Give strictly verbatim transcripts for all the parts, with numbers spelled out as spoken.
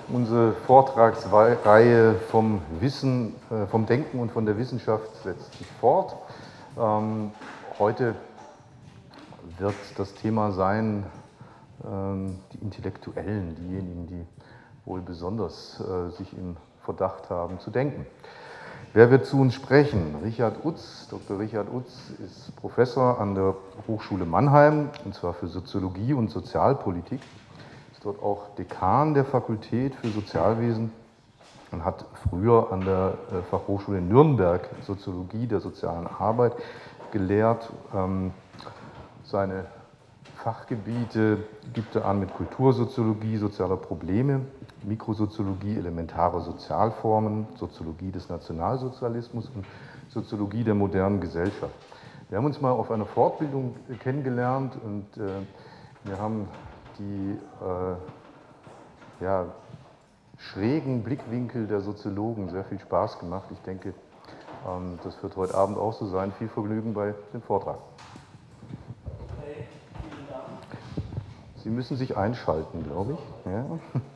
Unsere Vortragsreihe vom Wissen, vom Denken und von der Wissenschaft setzt sich fort. Ähm, heute wird das Thema sein, ähm, die Intellektuellen, diejenigen, die wohl besonders äh, sich im Verdacht haben zu denken. Wer wird zu uns sprechen? Richard Utz. Doktor Richard Utz ist Professor an der Hochschule Mannheim, und zwar für Soziologie und Sozialpolitik. Ist dort auch Dekan der Fakultät für Sozialwesen und hat früher an der Fachhochschule Nürnberg Soziologie der sozialen Arbeit gelehrt. Seine Fachgebiete gibt er an mit Kultursoziologie sozialer Probleme, Mikrosoziologie elementarer Sozialformen, Soziologie des Nationalsozialismus und Soziologie der modernen Gesellschaft. Wir haben uns mal auf einer Fortbildung kennengelernt und äh, wir haben die äh, ja, schrägen Blickwinkel der Soziologen sehr viel Spaß gemacht. Ich denke, ähm, das wird heute Abend auch so sein. Viel Vergnügen bei dem Vortrag. Okay, vielen Dank. Sie müssen sich einschalten, glaube ich. Ja.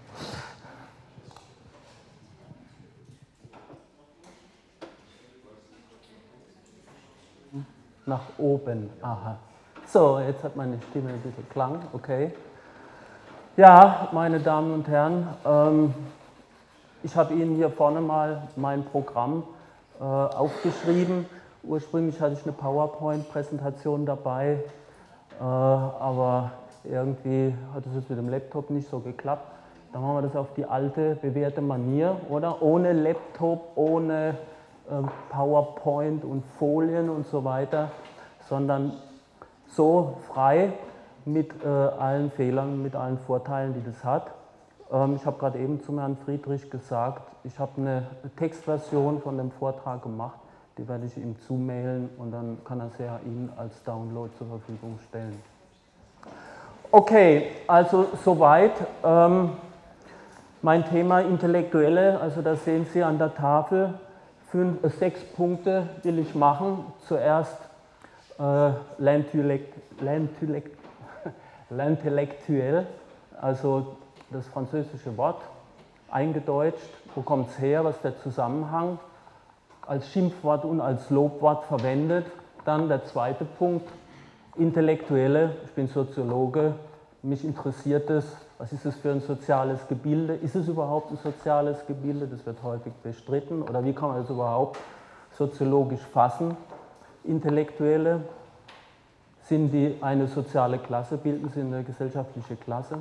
Nach oben, aha. So, jetzt hat meine Stimme ein bisschen Klang, okay. Ja, meine Damen und Herren, ähm, ich habe Ihnen hier vorne mal mein Programm äh, aufgeschrieben. Ursprünglich hatte ich eine PowerPoint-Präsentation dabei, äh, aber irgendwie hat es jetzt mit dem Laptop nicht so geklappt. Dann machen wir das auf die alte, bewährte Manier, oder? Ohne Laptop, ohne äh, PowerPoint und Folien und so weiter, sondern so frei mit äh, allen Fehlern, mit allen Vorteilen, die das hat. Ähm, ich habe gerade eben zum Herrn Friedrich gesagt, ich habe eine Textversion von dem Vortrag gemacht, die werde ich ihm zumailen und dann kann er sie ja Ihnen als Download zur Verfügung stellen. Okay, also soweit. Ähm, mein Thema Intellektuelle, also das sehen Sie an der Tafel, fünf, äh, sechs Punkte will ich machen. Zuerst äh, l'intellektuel, also das französische Wort, eingedeutscht, wo kommt es her, was ist der Zusammenhang, als Schimpfwort und als Lobwort verwendet. Dann der zweite Punkt, Intellektuelle, ich bin Soziologe, mich interessiert es, was ist es für ein soziales Gebilde, ist es überhaupt ein soziales Gebilde, das wird häufig bestritten, oder wie kann man das überhaupt soziologisch fassen? Intellektuelle, sind die eine soziale Klasse, bilden sie eine gesellschaftliche Klasse?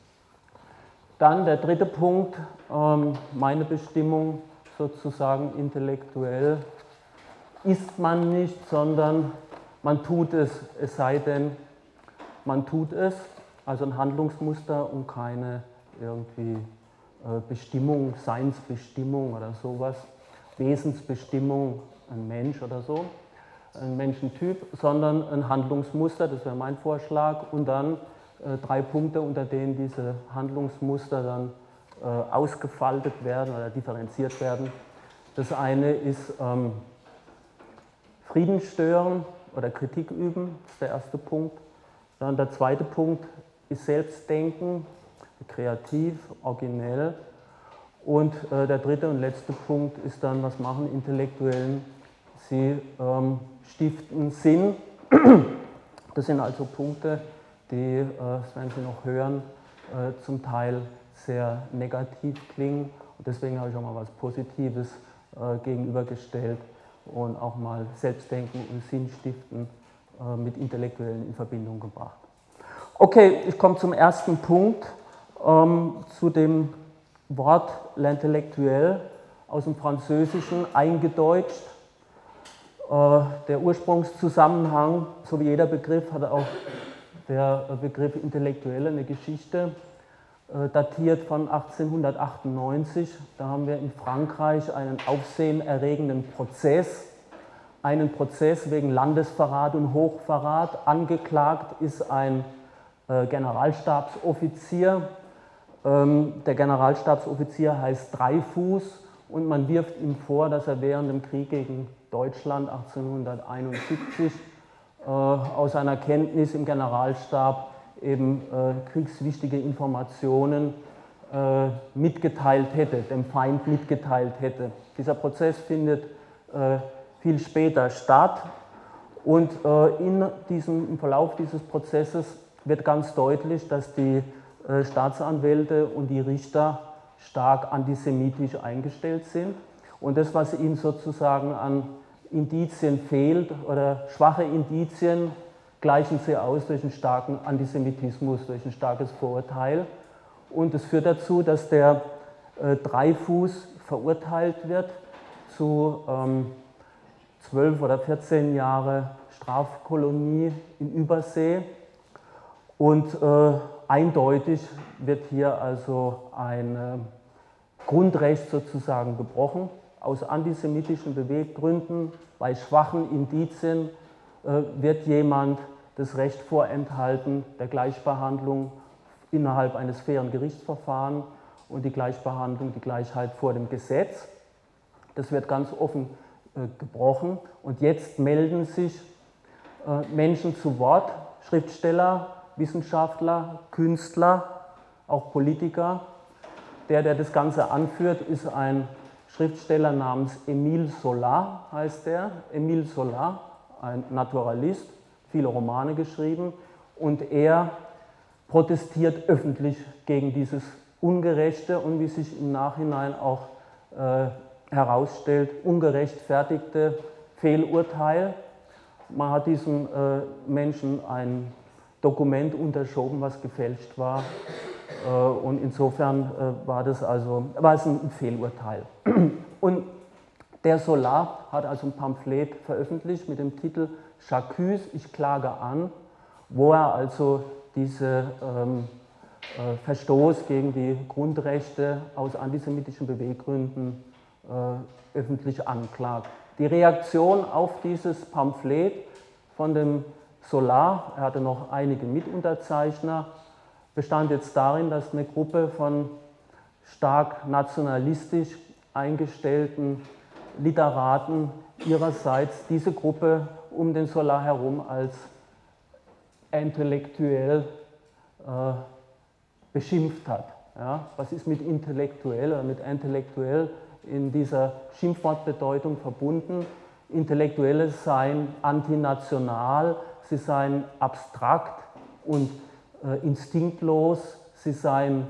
Dann der dritte Punkt, meine Bestimmung sozusagen intellektuell, ist man nicht, sondern man tut es, es sei denn, man tut es, also ein Handlungsmuster und keine irgendwie Bestimmung, Seinsbestimmung oder sowas, Wesensbestimmung, ein Mensch oder so, ein Menschentyp, sondern ein Handlungsmuster, das wäre mein Vorschlag, und dann äh, drei Punkte, unter denen diese Handlungsmuster dann äh, ausgefaltet werden oder differenziert werden. Das eine ist ähm, Frieden stören oder Kritik üben, das ist der erste Punkt. Dann der zweite Punkt ist Selbstdenken, kreativ, originell. Und äh, der dritte und letzte Punkt ist dann, was machen Intellektuellen? Sie ähm, stiften Sinn. Das sind also Punkte, die, äh, das werden Sie noch hören, äh, zum Teil sehr negativ klingen. Und deswegen habe ich auch mal was Positives äh, gegenübergestellt und auch mal Selbstdenken und Sinnstiften äh, mit Intellektuellen in Verbindung gebracht. Okay, ich komme zum ersten Punkt, ähm, zu dem Wort l'intellektuel aus dem Französischen eingedeutscht. Der Ursprungszusammenhang, so wie jeder Begriff, hat auch der Begriff Intellektuelle eine Geschichte, datiert von achtzehnhundertachtundneunzig. Da haben wir in Frankreich einen aufsehenerregenden Prozess, einen Prozess wegen Landesverrat und Hochverrat. Angeklagt ist ein Generalstabsoffizier. Der Generalstabsoffizier heißt Dreyfus und man wirft ihm vor, dass er während dem Krieg gegen Deutschland achtzehnhunderteinundsiebzig äh, aus seiner Kenntnis im Generalstab eben äh, kriegswichtige Informationen äh, mitgeteilt hätte, dem Feind mitgeteilt hätte. Dieser Prozess findet äh, viel später statt und äh, in diesem, im Verlauf dieses Prozesses wird ganz deutlich, dass die äh, Staatsanwälte und die Richter stark antisemitisch eingestellt sind und das, was ihnen sozusagen an Indizien fehlt oder schwache Indizien, gleichen sie aus durch einen starken Antisemitismus, durch ein starkes Vorurteil. Und es führt dazu, dass der äh, Dreyfus verurteilt wird zu ähm, zwölf oder vierzehn Jahre Strafkolonie in Übersee. Und äh, eindeutig wird hier also ein äh, Grundrecht sozusagen gebrochen. Aus antisemitischen Beweggründen, bei schwachen Indizien äh, wird jemand das Recht vorenthalten der Gleichbehandlung innerhalb eines fairen Gerichtsverfahrens und die Gleichbehandlung, die Gleichheit vor dem Gesetz. Das wird ganz offen äh, gebrochen und jetzt melden sich äh, Menschen zu Wort, Schriftsteller, Wissenschaftler, Künstler, auch Politiker. Der, der das Ganze anführt, ist ein Schriftsteller namens Émile Zola, heißt er. Émile Zola, ein Naturalist, viele Romane geschrieben und er protestiert öffentlich gegen dieses ungerechte und wie sich im Nachhinein auch äh, herausstellt, ungerechtfertigte Fehlurteil. Man hat diesem äh, Menschen ein Dokument unterschoben, was gefälscht war. Und insofern war das also war es ein Fehlurteil. Und der Zola hat also ein Pamphlet veröffentlicht mit dem Titel J'accuse, ich klage an, wo er also diesen ähm, äh, Verstoß gegen die Grundrechte aus antisemitischen Beweggründen äh, öffentlich anklagt. Die Reaktion auf dieses Pamphlet von dem Zola, er hatte noch einige Mitunterzeichner, bestand jetzt darin, dass eine Gruppe von stark nationalistisch eingestellten Literaten ihrerseits diese Gruppe um den Zola herum als intellektuell äh, beschimpft hat. Ja, was ist mit intellektuell oder mit intellektuell in dieser Schimpfwortbedeutung verbunden? Intellektuelle seien antinational, sie seien abstrakt und instinktlos, sie seien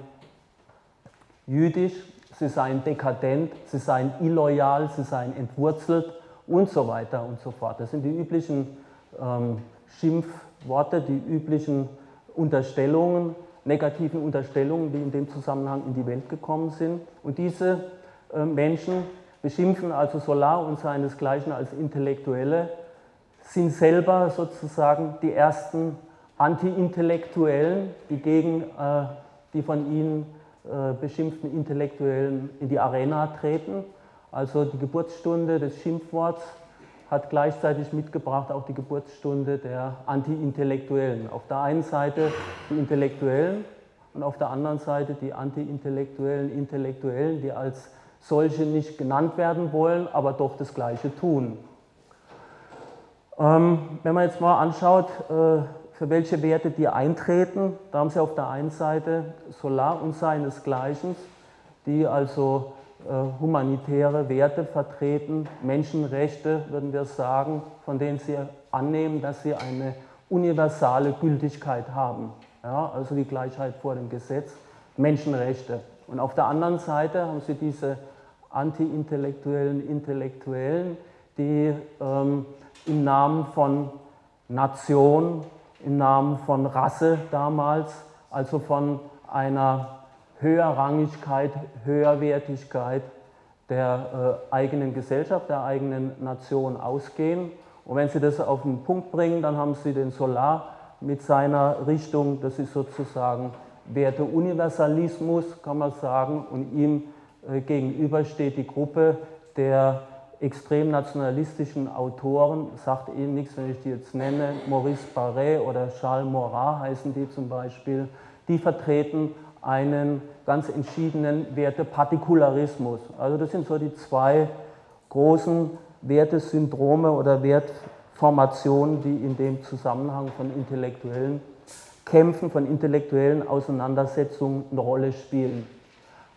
jüdisch, sie seien dekadent, sie seien illoyal, sie seien entwurzelt und so weiter und so fort. Das sind die üblichen ähm, Schimpfworte, die üblichen Unterstellungen, negativen Unterstellungen, die in dem Zusammenhang in die Welt gekommen sind. Und diese äh, Menschen beschimpfen also Zola und seinesgleichen als Intellektuelle, sind selber sozusagen die ersten Anti-Intellektuellen, die gegen äh, die von ihnen äh, beschimpften Intellektuellen in die Arena treten. Also die Geburtsstunde des Schimpfworts hat gleichzeitig mitgebracht auch die Geburtsstunde der Anti-Intellektuellen. Auf der einen Seite die Intellektuellen und auf der anderen Seite die Anti-Intellektuellen, Intellektuellen, die als solche nicht genannt werden wollen, aber doch das Gleiche tun. Ähm, wenn man jetzt mal anschaut, äh, für welche Werte die eintreten, da haben Sie auf der einen Seite Zola und seinesgleichen, die also äh, humanitäre Werte vertreten, Menschenrechte, würden wir sagen, von denen Sie annehmen, dass sie eine universale Gültigkeit haben. Ja, also die Gleichheit vor dem Gesetz, Menschenrechte. Und auf der anderen Seite haben Sie diese anti-intellektuellen Intellektuellen, die ähm, im Namen von Nation, im Namen von Rasse damals, also von einer Höherrangigkeit, Höherwertigkeit der äh, eigenen Gesellschaft, der eigenen Nation ausgehen. Und wenn Sie das auf den Punkt bringen, dann haben Sie den Zola mit seiner Richtung, das ist sozusagen Werteuniversalismus, kann man sagen, und ihm äh, gegenüber steht die Gruppe der extrem nationalistischen Autoren, sagt Ihnen nichts, wenn ich die jetzt nenne, Maurice Barrès oder Charles Maurras heißen die zum Beispiel, die vertreten einen ganz entschiedenen Wertepartikularismus. Also das sind so die zwei großen Wertesyndrome oder Wertformationen, die in dem Zusammenhang von intellektuellen Kämpfen, von intellektuellen Auseinandersetzungen eine Rolle spielen.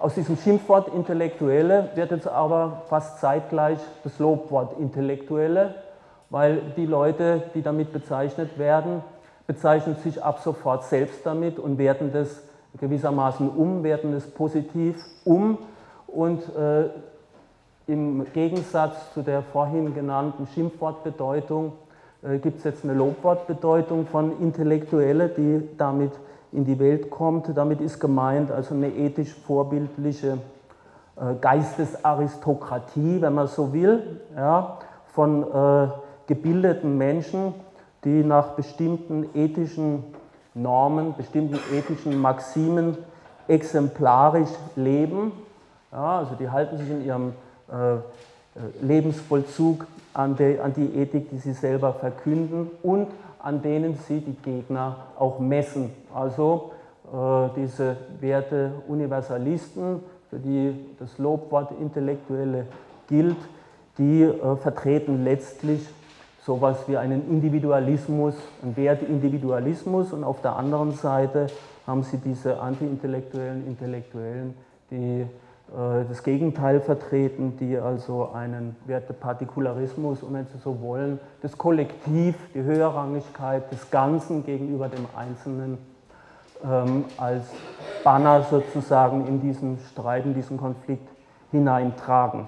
Aus diesem Schimpfwort Intellektuelle wird jetzt aber fast zeitgleich das Lobwort Intellektuelle, weil die Leute, die damit bezeichnet werden, bezeichnen sich ab sofort selbst damit und werten das gewissermaßen um, werten es positiv um und äh, im Gegensatz zu der vorhin genannten Schimpfwortbedeutung äh, gibt es jetzt eine Lobwortbedeutung von Intellektuelle, die damit in die Welt kommt. Damit ist gemeint also eine ethisch vorbildliche äh, Geistesaristokratie, wenn man so will, ja, von äh, gebildeten Menschen, die nach bestimmten ethischen Normen, bestimmten ethischen Maximen exemplarisch leben. Ja, also die halten sich in ihrem äh, Lebensvollzug an die, an die Ethik, die sie selber verkünden und an denen sie die Gegner auch messen. Also äh, diese Werte Universalisten, für die das Lobwort Intellektuelle gilt, die äh, vertreten letztlich sowas wie einen Individualismus, einen Werteindividualismus, und auf der anderen Seite haben sie diese anti-intellektuellen Intellektuellen, die äh, das Gegenteil vertreten, die also einen Wertepartikularismus, und wenn Sie so wollen, das Kollektiv, die Höherrangigkeit des Ganzen gegenüber dem Einzelnen ähm, als Banner sozusagen in diesen Streit, in diesen Konflikt hineintragen.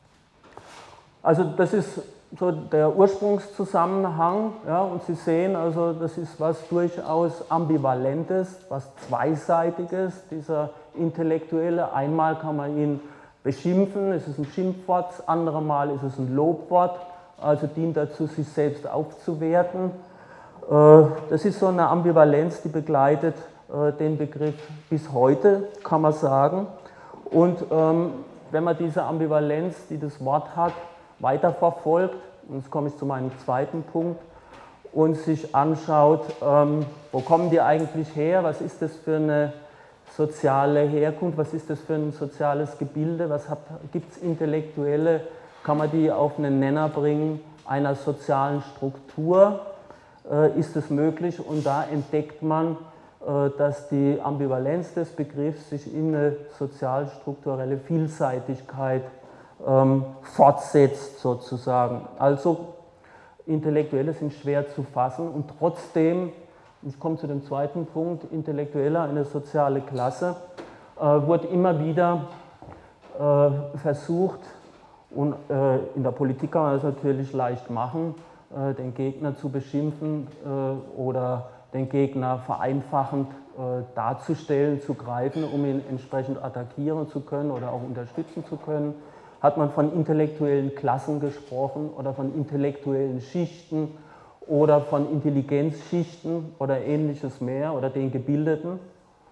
Also das ist so der Ursprungszusammenhang, ja, und Sie sehen also, das ist was durchaus Ambivalentes, was Zweiseitiges, dieser Intellektuelle. Einmal kann man ihn beschimpfen, es ist ein Schimpfwort, das andere Mal ist es ein Lobwort, also dient dazu, sich selbst aufzuwerten. Das ist so eine Ambivalenz, die begleitet den Begriff bis heute, kann man sagen. Und wenn man diese Ambivalenz, die das Wort hat, weiterverfolgt, und jetzt komme ich zu meinem zweiten Punkt, und sich anschaut, ähm, wo kommen die eigentlich her, was ist das für eine soziale Herkunft, was ist das für ein soziales Gebilde, was gibt es Intellektuelle, kann man die auf einen Nenner bringen einer sozialen Struktur, äh, ist es möglich, und da entdeckt man, äh, dass die Ambivalenz des Begriffs sich in eine sozialstrukturelle Vielseitigkeit Ähm, fortsetzt sozusagen. Also Intellektuelle sind schwer zu fassen, und trotzdem, ich komme zu dem zweiten Punkt, Intellektuelle, eine soziale Klasse, äh, wird immer wieder äh, versucht, und äh, in der Politik kann man das natürlich leicht machen, äh, den Gegner zu beschimpfen äh, oder den Gegner vereinfachend äh, darzustellen, zu greifen, um ihn entsprechend attackieren zu können oder auch unterstützen zu können. Hat man von intellektuellen Klassen gesprochen oder von intellektuellen Schichten oder von Intelligenzschichten oder ähnliches mehr oder den Gebildeten.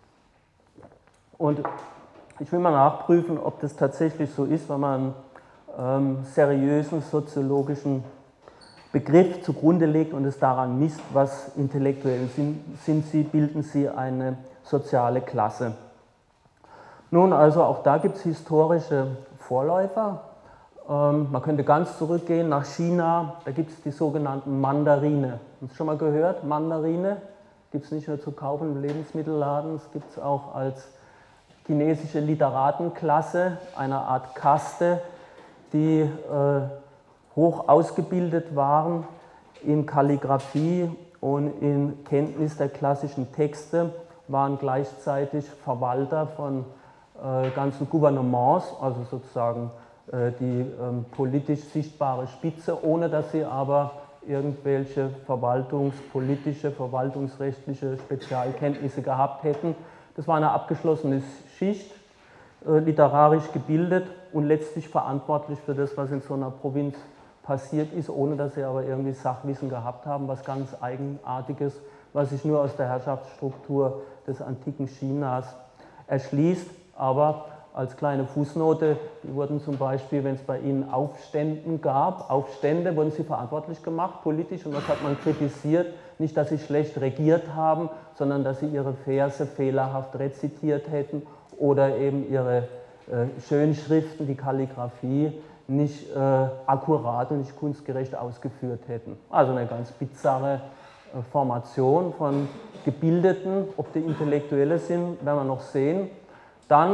Und ich will mal nachprüfen, ob das tatsächlich so ist, wenn man einen ähm, seriösen soziologischen Begriff zugrunde legt und es daran misst, was intellektuell sind. Sind sie, bilden sie eine soziale Klasse? Nun, also auch da gibt es historische Vorläufer. Ähm, man könnte ganz zurückgehen nach China, da gibt es die sogenannten Mandarine. Haben Sie schon mal gehört? Mandarine gibt es nicht nur zu kaufen im Lebensmittelladen, es gibt es auch als chinesische Literatenklasse, eine Art Kaste, die äh, hoch ausgebildet waren in Kalligraphie und in Kenntnis der klassischen Texte, waren gleichzeitig Verwalter von äh, ganzen Gouvernements, also sozusagen äh, die ähm, politisch sichtbare Spitze, ohne dass sie aber irgendwelche verwaltungspolitische, verwaltungsrechtliche Spezialkenntnisse gehabt hätten. Das war eine abgeschlossene Schicht, äh, literarisch gebildet und letztlich verantwortlich für das, was in so einer Provinz passiert ist, ohne dass sie aber irgendwie Sachwissen gehabt haben, was ganz Eigenartiges, was sich nur aus der Herrschaftsstruktur des antiken Chinas erschließt. Aber als kleine Fußnote, die wurden zum Beispiel, wenn es bei ihnen Aufständen gab, Aufstände, wurden sie verantwortlich gemacht, politisch, und was hat man kritisiert? Nicht, dass sie schlecht regiert haben, sondern dass sie ihre Verse fehlerhaft rezitiert hätten oder eben ihre äh, Schönschriften, die Kalligraphie, nicht äh, akkurat und nicht kunstgerecht ausgeführt hätten. Also eine ganz bizarre äh, Formation von Gebildeten, ob die Intellektuelle sind, werden wir noch sehen. Dann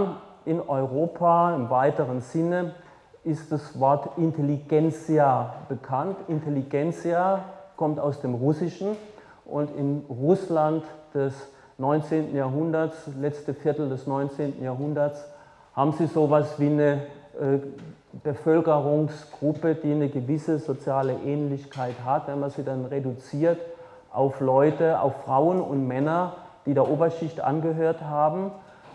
in Europa im weiteren Sinne ist das Wort Intelligenzia bekannt. Intelligenzia kommt aus dem Russischen und in Russland des neunzehnten Jahrhunderts, letzte Viertel des neunzehnten Jahrhunderts, haben sie sowas wie eine äh, Bevölkerungsgruppe, die eine gewisse soziale Ähnlichkeit hat, wenn man sie dann reduziert auf Leute, auf Frauen und Männer, die der Oberschicht angehört haben,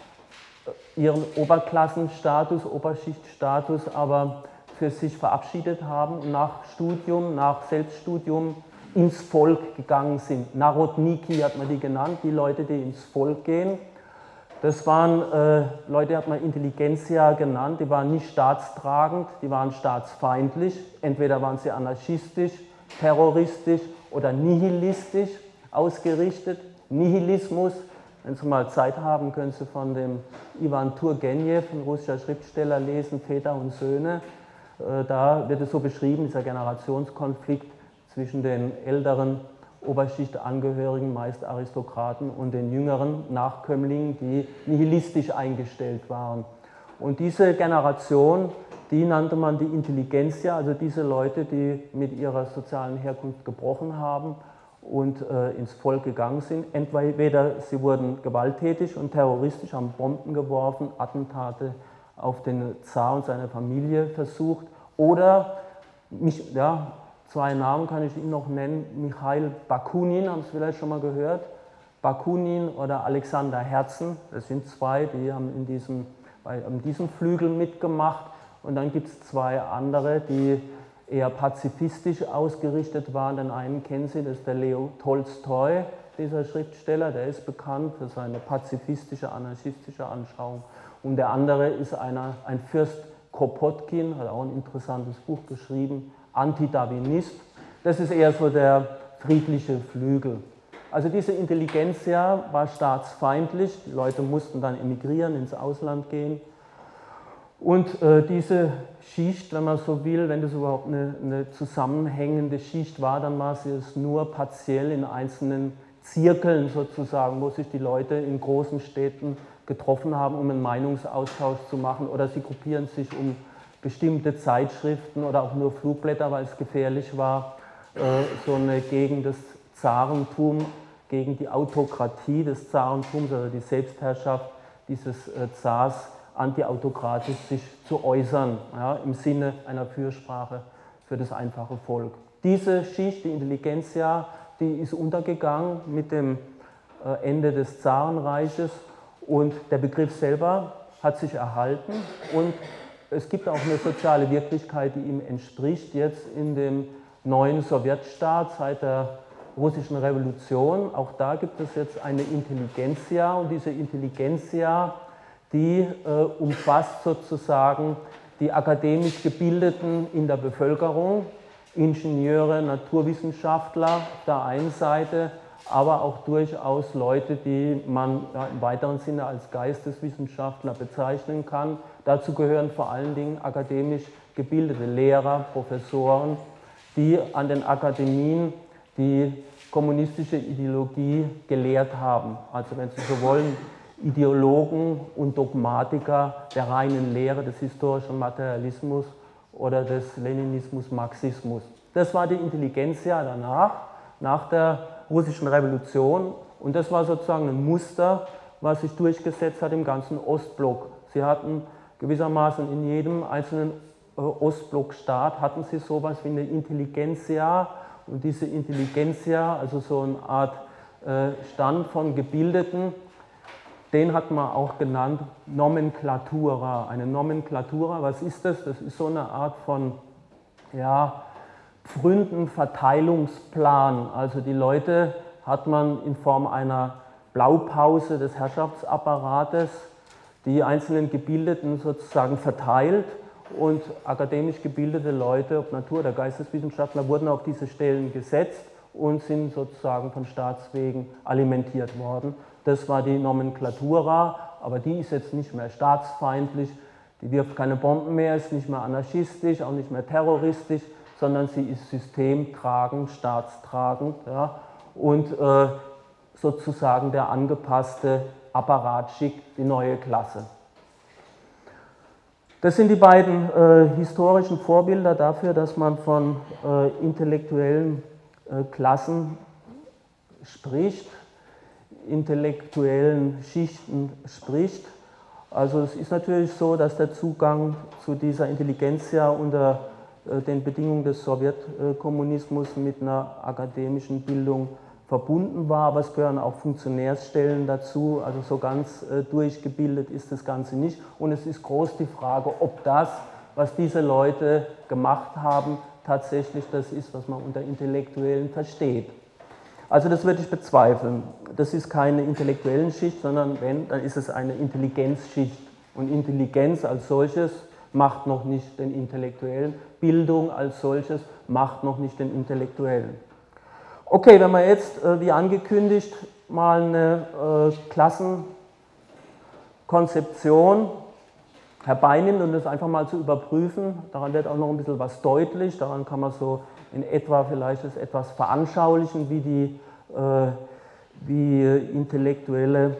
ihren Oberklassenstatus, Oberschichtstatus aber für sich verabschiedet haben und nach Studium, nach Selbststudium ins Volk gegangen sind. Narodniki hat man die genannt, die Leute, die ins Volk gehen. Das waren äh, Leute, die hat man Intelligenzia genannt, die waren nicht staatstragend, die waren staatsfeindlich. Entweder waren sie anarchistisch, terroristisch oder nihilistisch ausgerichtet. Nihilismus, wenn Sie mal Zeit haben, können Sie von dem Iwan Turgenew, ein russischer Schriftsteller, lesen, Väter und Söhne. Äh, da wird es so beschrieben, dieser Generationskonflikt zwischen den älteren Oberschichtangehörigen, meist Aristokraten, und den jüngeren Nachkömmlingen, die nihilistisch eingestellt waren. Und diese Generation, die nannte man die Intelligenzia, also diese Leute, die mit ihrer sozialen Herkunft gebrochen haben und äh, ins Volk gegangen sind. Entweder sie wurden gewalttätig und terroristisch, haben Bomben geworfen, Attentate auf den Zar und seine Familie versucht, oder mich, ja, zwei Namen kann ich Ihnen noch nennen, Michail Bakunin, haben Sie vielleicht schon mal gehört, Bakunin oder Alexander Herzen, das sind zwei, die haben in diesem, bei, in diesem Flügel mitgemacht, und dann gibt es zwei andere, die eher pazifistisch ausgerichtet waren. Den einen kennen Sie, das ist der Leo Tolstoi, dieser Schriftsteller, der ist bekannt für seine pazifistische, anarchistische Anschauung, und der andere ist einer, ein Fürst Kropotkin, hat auch ein interessantes Buch geschrieben, Antidarwinist. Das ist eher so der friedliche Flügel. Also diese Intelligenzia war staatsfeindlich, die Leute mussten dann emigrieren, ins Ausland gehen. Und äh, diese Schicht, wenn man so will, wenn das überhaupt eine, eine zusammenhängende Schicht war, dann war sie es nur partiell in einzelnen Zirkeln sozusagen, wo sich die Leute in großen Städten getroffen haben, um einen Meinungsaustausch zu machen, oder sie gruppieren sich um bestimmte Zeitschriften oder auch nur Flugblätter, weil es gefährlich war, so eine gegen das Zarentum, gegen die Autokratie des Zarentums, also die Selbstherrschaft dieses Zars, antiautokratisch sich zu äußern, ja, im Sinne einer Fürsprache für das einfache Volk. Diese Schicht, die Intelligenzia, die ist untergegangen mit dem Ende des Zarenreiches, und der Begriff selber hat sich erhalten, und es gibt auch eine soziale Wirklichkeit, die ihm entspricht, jetzt in dem neuen Sowjetstaat seit der russischen Revolution. Auch da gibt es jetzt eine Intelligenzia, und diese Intelligenzia, die äh, umfasst sozusagen die akademisch Gebildeten in der Bevölkerung, Ingenieure, Naturwissenschaftler auf der einen Seite, aber auch durchaus Leute, die man ja, im weiteren Sinne als Geisteswissenschaftler bezeichnen kann. Dazu gehören vor allen Dingen akademisch gebildete Lehrer, Professoren, die an den Akademien die kommunistische Ideologie gelehrt haben. Also wenn Sie so wollen, Ideologen und Dogmatiker der reinen Lehre des historischen Materialismus oder des Leninismus, Marxismus. Das war die Intelligenzia danach, nach der russischen Revolution, und das war sozusagen ein Muster, was sich durchgesetzt hat im ganzen Ostblock. Sie hatten gewissermaßen in jedem einzelnen Ostblockstaat hatten sie sowas wie eine Intelligenzia, und diese Intelligenzia, also so eine Art Stand von Gebildeten, den hat man auch genannt Nomenklatura. Eine Nomenklatura, was ist das? Das ist so eine Art von, ja, Pfründenverteilungsplan. Also die Leute hat man in Form einer Blaupause des Herrschaftsapparates die einzelnen Gebildeten sozusagen verteilt, und akademisch gebildete Leute, ob Natur- oder Geisteswissenschaftler, wurden auf diese Stellen gesetzt und sind sozusagen von Staatswegen alimentiert worden. Das war die Nomenklatura, aber die ist jetzt nicht mehr staatsfeindlich, die wirft keine Bomben mehr, ist nicht mehr anarchistisch, auch nicht mehr terroristisch, sondern sie ist systemtragend, staatstragend, ja, und äh, sozusagen der angepasste Apparatschick, die neue Klasse. Das sind die beiden äh, historischen Vorbilder dafür, dass man von äh, intellektuellen äh, Klassen spricht, intellektuellen Schichten spricht. Also es ist natürlich so, dass der Zugang zu dieser Intelligenzia unter äh, den Bedingungen des Sowjetkommunismus mit einer akademischen Bildung verbunden war, aber es gehören auch Funktionärsstellen dazu, also so ganz äh, durchgebildet ist das Ganze nicht. Und es ist groß die Frage, ob das, was diese Leute gemacht haben, tatsächlich das ist, was man unter Intellektuellen versteht. Also das würde ich bezweifeln. Das ist keine intellektuellen Schicht, sondern wenn, dann ist es eine Intelligenzschicht. Und Intelligenz als solches macht noch nicht den Intellektuellen. Bildung als solches macht noch nicht den Intellektuellen. Okay, wenn man jetzt, wie angekündigt, mal eine Klassenkonzeption herbeinimmt und das einfach mal zu überprüfen, daran wird auch noch ein bisschen was deutlich, daran kann man so in etwa vielleicht das etwas veranschaulichen, wie die äh, wie Intellektuelle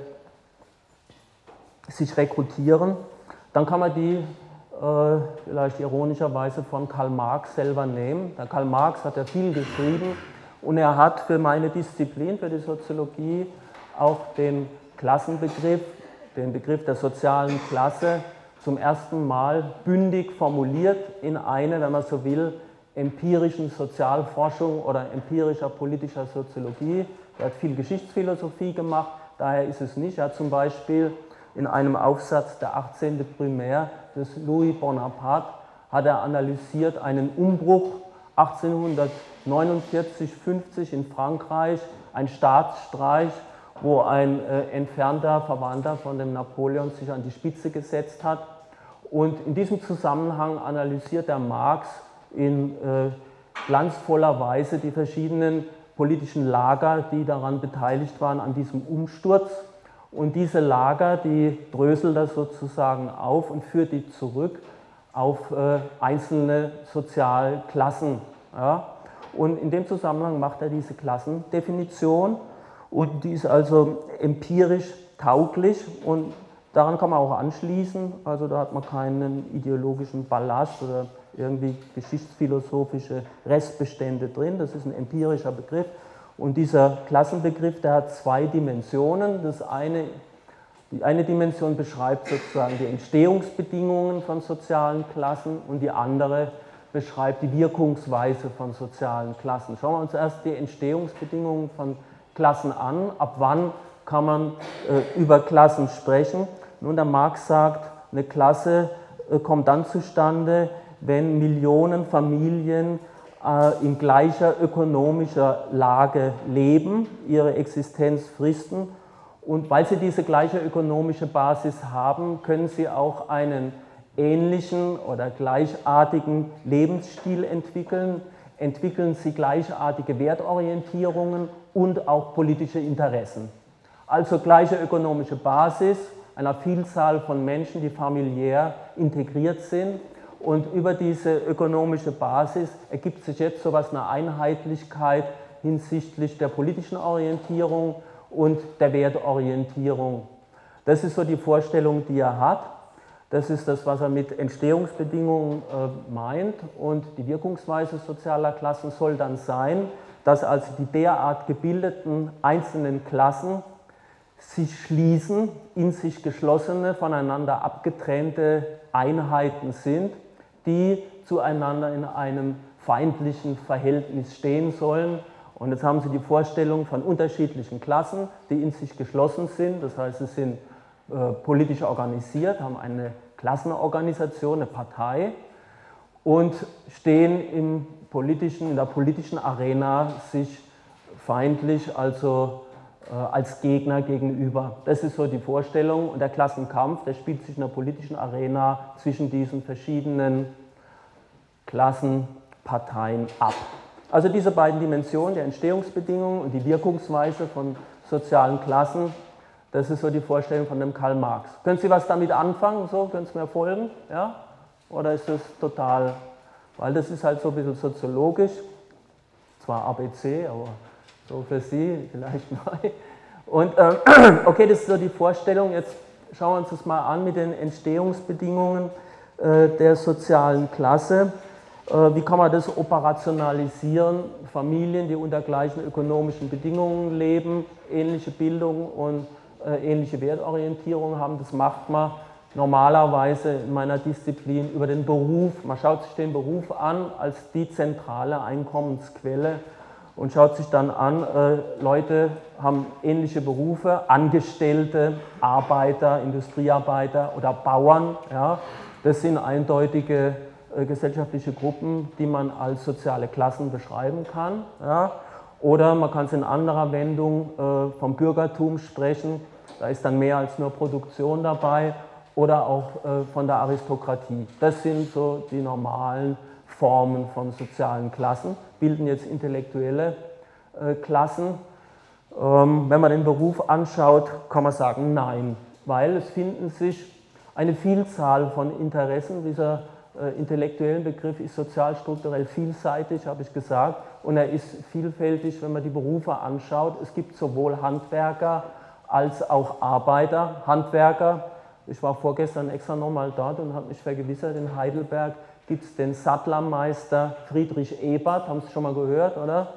sich rekrutieren, dann kann man die äh, vielleicht ironischerweise von Karl Marx selber nehmen. Der Karl Marx hat ja viel geschrieben und er hat für meine Disziplin, für die Soziologie, auch den Klassenbegriff, den Begriff der sozialen Klasse zum ersten Mal bündig formuliert in eine, wenn man so will, empirischen Sozialforschung oder empirischer politischer Soziologie. Er hat viel Geschichtsphilosophie gemacht, daher ist es nicht. Er hat zum Beispiel in einem Aufsatz der achtzehnten Primär des Louis Bonaparte hat er analysiert einen Umbruch achtzehnhundertneunundvierzig fünfzig in Frankreich, ein Staatsstreich, wo ein äh, entfernter Verwandter von dem Napoleon sich an die Spitze gesetzt hat. Und in diesem Zusammenhang analysiert der Marx in äh, glanzvoller Weise die verschiedenen politischen Lager, die daran beteiligt waren, an diesem Umsturz. Und diese Lager, die dröselt er sozusagen auf und führt die zurück auf äh, einzelne Sozialklassen. Ja? Und in dem Zusammenhang macht er diese Klassendefinition und die ist also empirisch tauglich und daran kann man auch anschließen, also da hat man keinen ideologischen Ballast oder irgendwie geschichtsphilosophische Restbestände drin, das ist ein empirischer Begriff und dieser Klassenbegriff, der hat zwei Dimensionen. Das eine, die eine Dimension beschreibt sozusagen die Entstehungsbedingungen von sozialen Klassen und die andere beschreibt die Wirkungsweise von sozialen Klassen. Schauen wir uns erst die Entstehungsbedingungen von Klassen an, ab wann kann man äh, über Klassen sprechen. Nun, der Marx sagt, eine Klasse äh, kommt dann zustande, wenn Millionen Familien äh, in gleicher ökonomischer Lage leben, ihre Existenz fristen und weil sie diese gleiche ökonomische Basis haben, können sie auch einen ähnlichen oder gleichartigen Lebensstil entwickeln, entwickeln sie gleichartige Wertorientierungen und auch politische Interessen. Also gleiche ökonomische Basis einer Vielzahl von Menschen, die familiär integriert sind. Und über diese ökonomische Basis ergibt sich jetzt so etwas eine Einheitlichkeit hinsichtlich der politischen Orientierung und der Wertorientierung. Das ist so die Vorstellung, die er hat. Das ist das, was er mit Entstehungsbedingungen äh, meint. Und die Wirkungsweise sozialer Klassen soll dann sein, dass also die derart gebildeten einzelnen Klassen sich schließen, in sich geschlossene, voneinander abgetrennte Einheiten sind, die zueinander in einem feindlichen Verhältnis stehen sollen. Und jetzt haben Sie die Vorstellung von unterschiedlichen Klassen, die in sich geschlossen sind, das heißt, sie sind äh, politisch organisiert, haben eine Klassenorganisation, eine Partei und stehen im politischen, in der politischen Arena sich feindlich, also äh, als Gegner gegenüber. Das ist so die Vorstellung und der Klassenkampf, der spielt sich in der politischen Arena zwischen diesen verschiedenen Klassenparteien ab. Also diese beiden Dimensionen, die Entstehungsbedingungen und die Wirkungsweise von sozialen Klassen, das ist so die Vorstellung von dem Karl Marx. Können Sie was damit anfangen? So, können Sie mir folgen? Ja? Oder ist das total, weil das ist halt so ein bisschen soziologisch, zwar A B C, aber so für Sie vielleicht neu. Und äh, okay, das ist so die Vorstellung. Jetzt schauen wir uns das mal an mit den Entstehungsbedingungen. äh, der sozialen Klasse. Äh, wie kann man das operationalisieren? Familien, die unter gleichen ökonomischen Bedingungen leben, ähnliche Bildung und äh, ähnliche Wertorientierung haben, das macht man normalerweise in meiner Disziplin über den Beruf. Man schaut sich den Beruf an als die zentrale Einkommensquelle und schaut sich dann an, äh, Leute haben ähnliche Berufe, Angestellte, Arbeiter, Industriearbeiter oder Bauern. Ja, das sind eindeutige äh, gesellschaftliche Gruppen, die man als soziale Klassen beschreiben kann. Ja. Oder man kann es in anderer Wendung äh, vom Bürgertum sprechen, da ist dann mehr als nur Produktion dabei. Oder auch äh, von der Aristokratie. Das sind so die normalen Formen von sozialen Klassen, bilden jetzt intellektuelle äh, Klassen. Ähm, wenn man den Beruf anschaut, kann man sagen, nein, weil es finden sich eine Vielzahl von Interessen. Dieser äh, intellektuellen Begriff ist sozialstrukturell vielseitig, habe ich gesagt, und er ist vielfältig, wenn man die Berufe anschaut. Es gibt sowohl Handwerker als auch Arbeiter. Handwerker, ich war vorgestern extra nochmal dort und habe mich vergewissert, in Heidelberg gibt es den Sattlermeister Friedrich Ebert, haben Sie schon mal gehört, oder?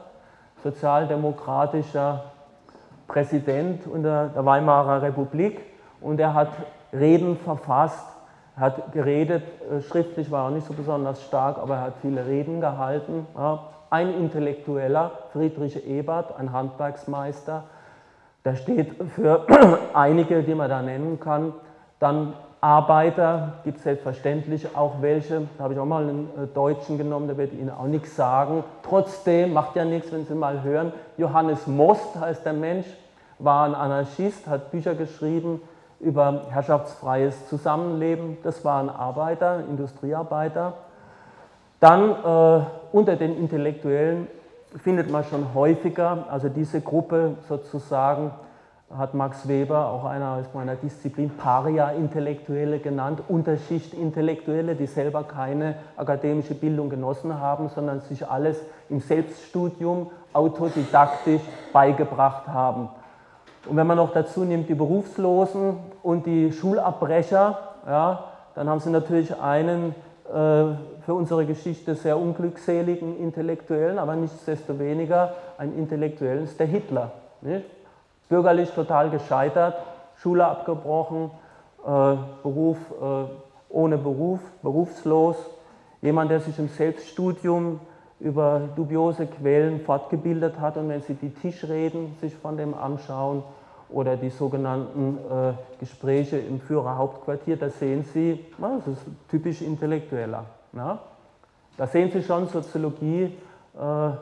Sozialdemokratischer Präsident unter der Weimarer Republik, und er hat Reden verfasst, hat geredet, schriftlich war er nicht so besonders stark, aber er hat viele Reden gehalten. Ja. Ein Intellektueller, Friedrich Ebert, ein Handwerksmeister, der steht für einige, die man da nennen kann. Dann Arbeiter, gibt es selbstverständlich auch welche, da habe ich auch mal einen Deutschen genommen, der wird Ihnen auch nichts sagen. Trotzdem, macht ja nichts, wenn Sie mal hören, Johannes Most heißt der Mensch, war ein Anarchist, hat Bücher geschrieben über herrschaftsfreies Zusammenleben. Das war ein Arbeiter, Industriearbeiter. Dann äh, unter den Intellektuellen findet man schon häufiger, also diese Gruppe sozusagen, hat Max Weber, auch einer aus meiner Disziplin, Paria-Intellektuelle genannt, Unterschicht-Intellektuelle, die selber keine akademische Bildung genossen haben, sondern sich alles im Selbststudium autodidaktisch beigebracht haben. Und wenn man noch dazu nimmt die Berufslosen und die Schulabbrecher, ja, dann haben Sie natürlich einen äh, für unsere Geschichte sehr unglückseligen Intellektuellen, aber nichtsdestoweniger ein Intellektuellen ist der Hitler. Nicht? Bürgerlich total gescheitert, Schule abgebrochen, äh, Beruf äh, ohne Beruf, berufslos. Jemand, der sich im Selbststudium über dubiose Quellen fortgebildet hat, und wenn Sie die Tischreden sich von dem anschauen oder die sogenannten äh, Gespräche im Führerhauptquartier, da sehen Sie, na, das ist typisch Intellektueller. Ja? Da sehen Sie schon, Soziologie äh,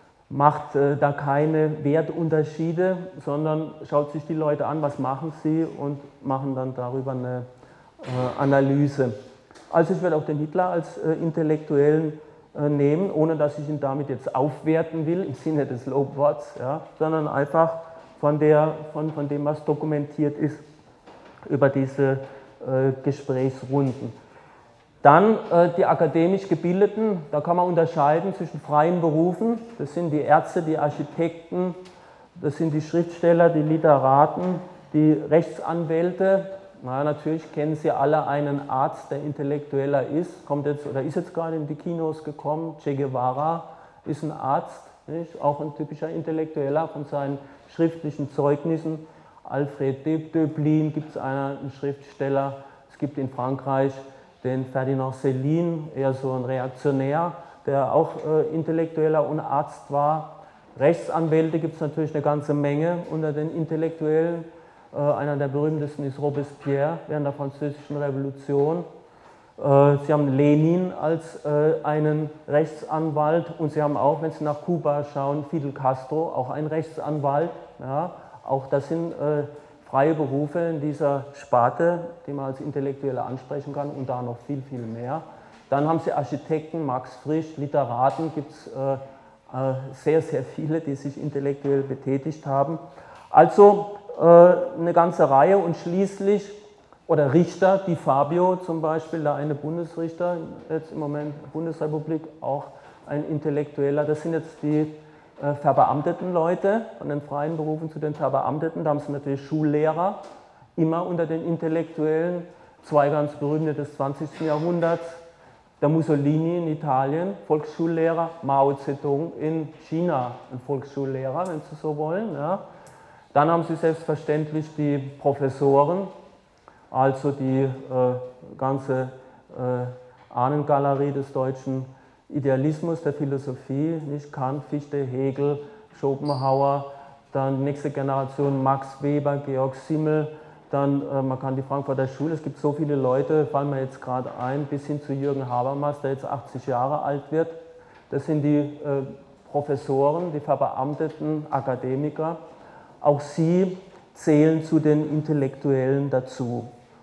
macht äh, da keine Wertunterschiede, sondern schaut sich die Leute an, was machen sie, und machen dann darüber eine äh, Analyse. Also ich werde auch den Hitler als äh, Intellektuellen äh, nehmen, ohne dass ich ihn damit jetzt aufwerten will, im Sinne des Lobworts, ja, sondern einfach von, der, von, von dem, was dokumentiert ist über diese äh, Gesprächsrunden. Dann äh, die akademisch Gebildeten, da kann man unterscheiden zwischen freien Berufen, das sind die Ärzte, die Architekten, das sind die Schriftsteller, die Literaten, die Rechtsanwälte. Na, natürlich kennen Sie alle einen Arzt, der intellektueller ist, kommt jetzt oder ist jetzt gerade in die Kinos gekommen. Che Guevara ist ein Arzt, nicht? Auch ein typischer Intellektueller von seinen schriftlichen Zeugnissen. Alfred Döblin gibt es einen, einen Schriftsteller, es gibt in Frankreich den Ferdinand Céline, eher so ein Reaktionär, der auch äh, Intellektueller und Arzt war. Rechtsanwälte gibt es natürlich eine ganze Menge unter den Intellektuellen. Äh, einer der berühmtesten ist Robespierre während der Französischen Revolution. Äh, Sie haben Lenin als äh, einen Rechtsanwalt, und Sie haben auch, wenn Sie nach Kuba schauen, Fidel Castro, auch einen Rechtsanwalt. Ja, auch das sind äh, freie Berufe in dieser Sparte, die man als Intellektuelle ansprechen kann, und da noch viel, viel mehr. Dann haben Sie Architekten, Max Frisch, Literaten, gibt es äh, äh, sehr, sehr viele, die sich intellektuell betätigt haben. Also äh, eine ganze Reihe, und schließlich, oder Richter, Di Fabio zum Beispiel, der eine Bundesrichter, jetzt im Moment Bundesrepublik, auch ein Intellektueller, das sind jetzt die äh, verbeamteten Leute, von den freien Berufen zu den Verbeamteten. Da haben Sie natürlich Schullehrer, immer unter den Intellektuellen zwei ganz berühmte des zwanzigsten Jahrhunderts, der Mussolini in Italien, Volksschullehrer, Mao Zedong in China, ein Volksschullehrer, wenn Sie so wollen. Ja. Dann haben Sie selbstverständlich die Professoren, also die äh, ganze äh, Ahnengalerie des deutschen Idealismus, der Philosophie, nicht Kant, Fichte, Hegel, Schopenhauer, dann nächste Generation Max Weber, Georg Simmel, dann, äh, man kann die Frankfurter Schule, es gibt so viele Leute, fallen mir jetzt gerade ein, bis hin zu Jürgen Habermas, der jetzt achtzig Jahre alt wird. Das sind die äh, Professoren, die verbeamteten Akademiker. Auch sie zählen zu den Intellektuellen dazu.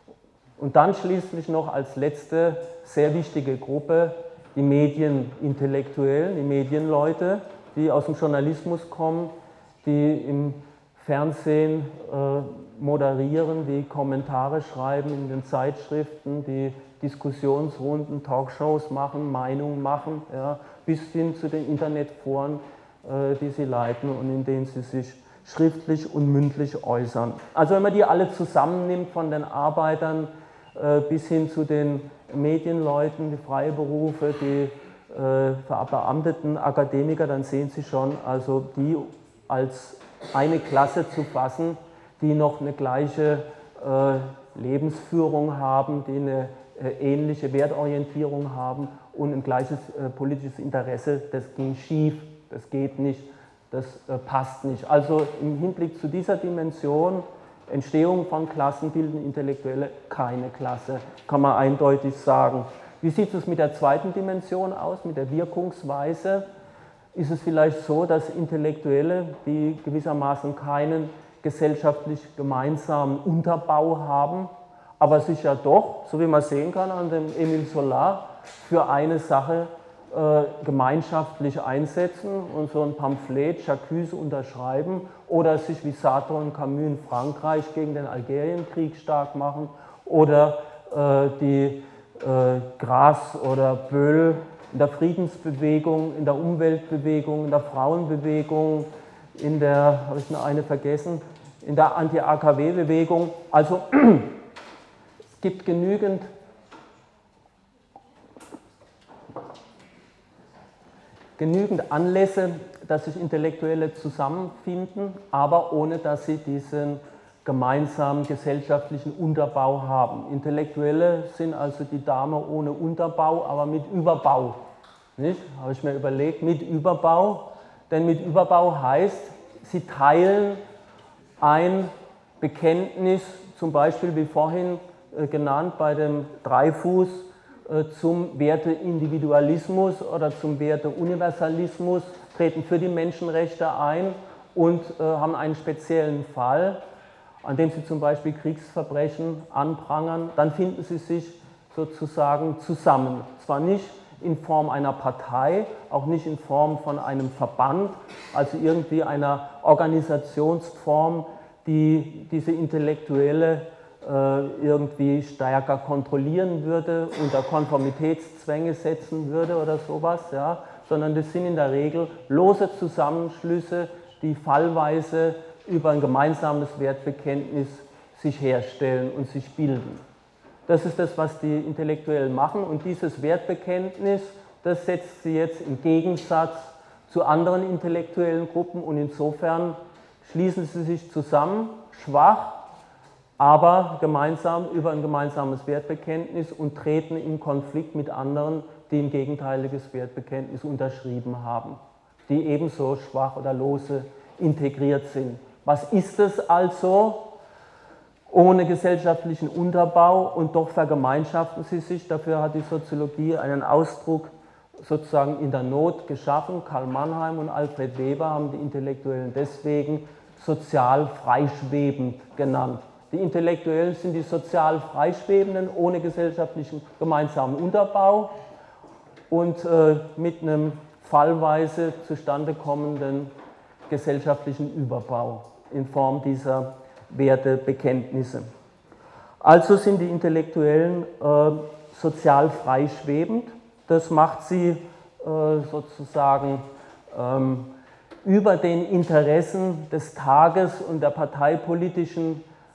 Und dann schließlich noch als letzte sehr wichtige Gruppe die Medienintellektuellen, die Medienleute, die aus dem Journalismus kommen, die im Fernsehen äh, moderieren, die Kommentare schreiben in den Zeitschriften, die Diskussionsrunden, Talkshows machen, Meinungen machen, ja, bis hin zu den Internetforen, äh, die sie leiten und in denen sie sich schriftlich und mündlich äußern. Also wenn man die alle zusammennimmt, von den Arbeitern äh, bis hin zu den Medienleuten, die Freiberufe, die äh, verbeamteten Akademiker, dann sehen Sie schon, also die als eine Klasse zu fassen, die noch eine gleiche äh, Lebensführung haben, die eine äh, ähnliche Wertorientierung haben und ein gleiches äh, politisches Interesse. Das ging schief, das geht nicht, das äh, passt nicht. Also im Hinblick zu dieser Dimension, Entstehung von Klassen, bilden Intellektuelle keine Klasse, kann man eindeutig sagen. Wie sieht es mit der zweiten Dimension aus, mit der Wirkungsweise? Ist es vielleicht so, dass Intellektuelle, die gewissermaßen keinen gesellschaftlich gemeinsamen Unterbau haben, aber sich ja doch, so wie man sehen kann an dem Émile Zola, für eine Sache äh, gemeinschaftlich einsetzen und so ein Pamphlet, J'accuse, unterschreiben oder sich wie Sartre und Camus in Frankreich gegen den Algerienkrieg stark machen oder äh, die äh, Grasse oder Böll in der Friedensbewegung, in der Umweltbewegung, in der Frauenbewegung, in der, habe ich noch eine vergessen, in der Anti-A K W-Bewegung. Also es gibt genügend genügend Anlässe, dass sich Intellektuelle zusammenfinden, aber ohne dass sie diesen gemeinsamen gesellschaftlichen Unterbau haben. Intellektuelle sind also die Dame ohne Unterbau, aber mit Überbau. Nicht? Habe ich mir überlegt, mit Überbau, denn mit Überbau heißt, sie teilen ein Bekenntnis, zum Beispiel wie vorhin äh, genannt bei dem Dreifuß, äh, zum Werteindividualismus oder zum Werteuniversalismus, treten für die Menschenrechte ein und äh, haben einen speziellen Fall, an dem sie zum Beispiel Kriegsverbrechen anprangern, dann finden sie sich sozusagen zusammen. Zwar nicht in Form einer Partei, auch nicht in Form von einem Verband, also irgendwie einer Organisationsform, die diese Intellektuelle äh, irgendwie stärker kontrollieren würde, unter Konformitätszwänge setzen würde oder sowas, ja, sondern das sind in der Regel lose Zusammenschlüsse, die fallweise über ein gemeinsames Wertbekenntnis sich herstellen und sich bilden. Das ist das, was die Intellektuellen machen, und dieses Wertbekenntnis, das setzt sie jetzt im Gegensatz zu anderen intellektuellen Gruppen, und insofern schließen sie sich zusammen, schwach, aber gemeinsam über ein gemeinsames Wertbekenntnis und treten in Konflikt mit anderen, die ein gegenteiliges Wertbekenntnis unterschrieben haben, die ebenso schwach oder lose integriert sind. Was ist es also? Ohne gesellschaftlichen Unterbau, und doch vergemeinschaften sie sich. Dafür hat die Soziologie einen Ausdruck sozusagen in der Not geschaffen. Karl Mannheim und Alfred Weber haben die Intellektuellen deswegen sozial freischwebend genannt. Die Intellektuellen sind die sozial Freischwebenden ohne gesellschaftlichen gemeinsamen Unterbau und äh, mit einem fallweise zustande kommenden gesellschaftlichen Überbau in Form dieser Wertebekenntnisse. Also sind die Intellektuellen äh, sozial freischwebend. Das macht sie äh, sozusagen ähm, über den Interessen des Tages und der parteipolitischen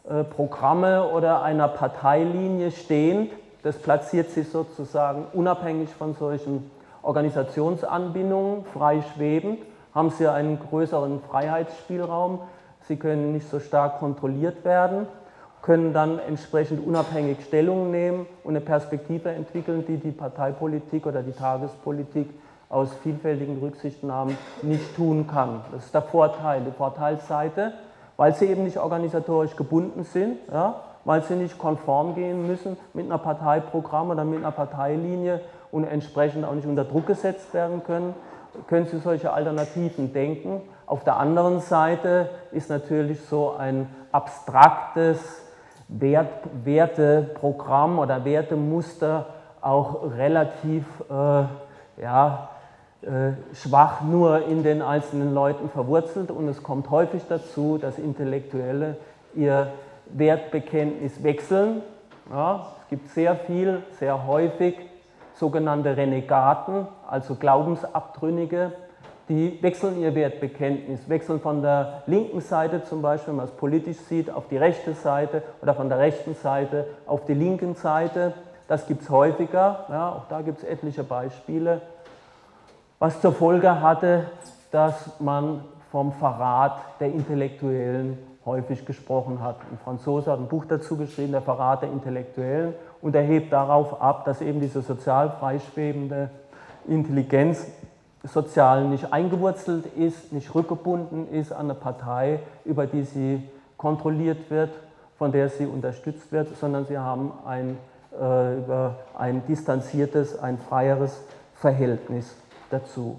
äh, Programme oder einer Parteilinie stehend. Das platziert sich sozusagen unabhängig von solchen Organisationsanbindungen, frei schwebend, haben Sie einen größeren Freiheitsspielraum. Sie können nicht so stark kontrolliert werden, können dann entsprechend unabhängig Stellung nehmen und eine Perspektive entwickeln, die die Parteipolitik oder die Tagespolitik aus vielfältigen Rücksichtnahmen nicht tun kann. Das ist der Vorteil, die Vorteilsseite, weil sie eben nicht organisatorisch gebunden sind, ja, weil sie nicht konform gehen müssen mit einer Parteiprogramm oder mit einer Parteilinie und entsprechend auch nicht unter Druck gesetzt werden können, können Sie solche Alternativen denken. Auf der anderen Seite ist natürlich so ein abstraktes Wert, Werteprogramm oder Wertemuster auch relativ äh, ja, äh, schwach nur in den einzelnen Leuten verwurzelt, und es kommt häufig dazu, dass Intellektuelle ihr Wertbekenntnis wechseln. Ja, es gibt sehr viel, sehr häufig sogenannte Renegaten, also Glaubensabtrünnige, die wechseln ihr Wertbekenntnis, wechseln von der linken Seite zum Beispiel, wenn man es politisch sieht, auf die rechte Seite oder von der rechten Seite auf die linken Seite. Das gibt es häufiger, ja, auch da gibt es etliche Beispiele, was zur Folge hatte, dass man vom Verrat der Intellektuellen häufig gesprochen hat. Ein Franzose hat ein Buch dazu geschrieben, Der Verrat der Intellektuellen, und er hebt darauf ab, dass eben diese sozial freischwebende Intelligenz sozial nicht eingewurzelt ist, nicht rückgebunden ist an eine Partei, über die sie kontrolliert wird, von der sie unterstützt wird, sondern sie haben ein, äh, über ein distanziertes, ein freieres Verhältnis dazu.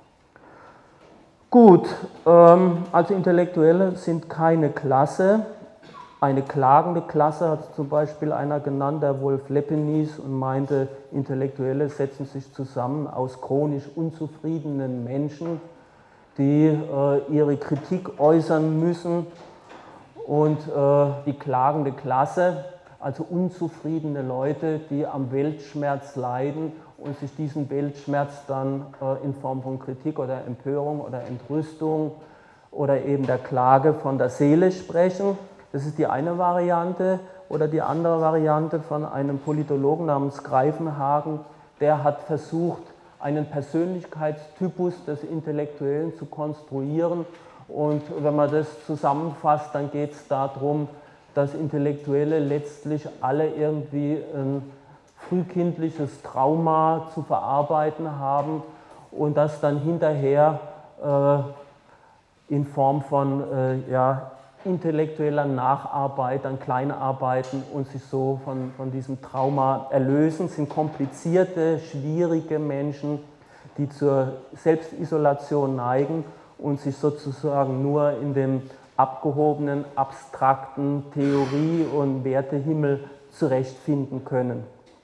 Gut, ähm, also Intellektuelle sind keine Klasse. Eine klagende Klasse hat zum Beispiel einer genannt, der Wolf Lepenies, und meinte, Intellektuelle setzen sich zusammen aus chronisch unzufriedenen Menschen, die äh, ihre Kritik äußern müssen, und äh, die klagende Klasse, also unzufriedene Leute, die am Weltschmerz leiden und sich diesen Weltschmerz dann äh, in Form von Kritik oder Empörung oder Entrüstung oder eben der Klage von der Seele sprechen. Das ist die eine Variante. Oder die andere Variante von einem Politologen namens Greifenhagen, der hat versucht, einen Persönlichkeitstypus des Intellektuellen zu konstruieren. Und wenn man das zusammenfasst, dann geht es darum, dass Intellektuelle letztlich alle irgendwie ein frühkindliches Trauma zu verarbeiten haben und das dann hinterher äh, in Form von äh, ja, intellektueller Nacharbeit, an Kleinarbeiten und sich so von, von diesem Trauma erlösen. Es sind komplizierte, schwierige Menschen, die zur Selbstisolation neigen und sich sozusagen nur in dem abgehobenen, abstrakten Theorie- und Wertehimmel zurechtfinden können.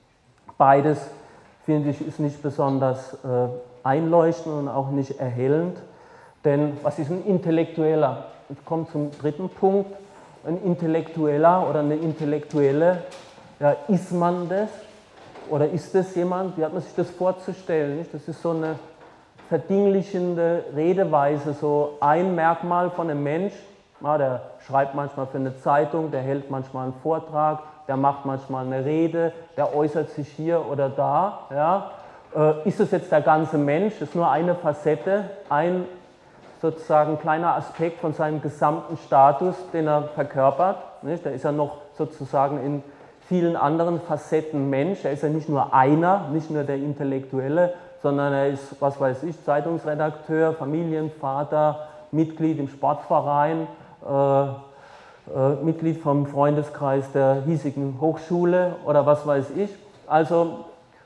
Beides, finde ich, ist nicht besonders äh, einleuchtend und auch nicht erhellend, denn was ist ein Intellektueller? Ich komme zum dritten Punkt. Ein Intellektueller oder eine Intellektuelle, ja, ist man das? Oder ist das jemand? Wie hat man sich das vorzustellen? Nicht? Das ist so eine verdinglichende Redeweise, so ein Merkmal von einem Mensch. Ja, der schreibt manchmal für eine Zeitung, der hält manchmal einen Vortrag, der macht manchmal eine Rede, der äußert sich hier oder da. Ja. Äh, ist es jetzt der ganze Mensch? Das ist nur eine Facette, ein sozusagen kleiner Aspekt von seinem gesamten Status, den er verkörpert. Nicht? Da ist er noch sozusagen in vielen anderen Facetten Mensch. Er ist ja nicht nur einer, nicht nur der Intellektuelle, sondern er ist, was weiß ich, Zeitungsredakteur, Familienvater, Mitglied im Sportverein, äh, äh, Mitglied vom Freundeskreis der hiesigen Hochschule oder was weiß ich. Also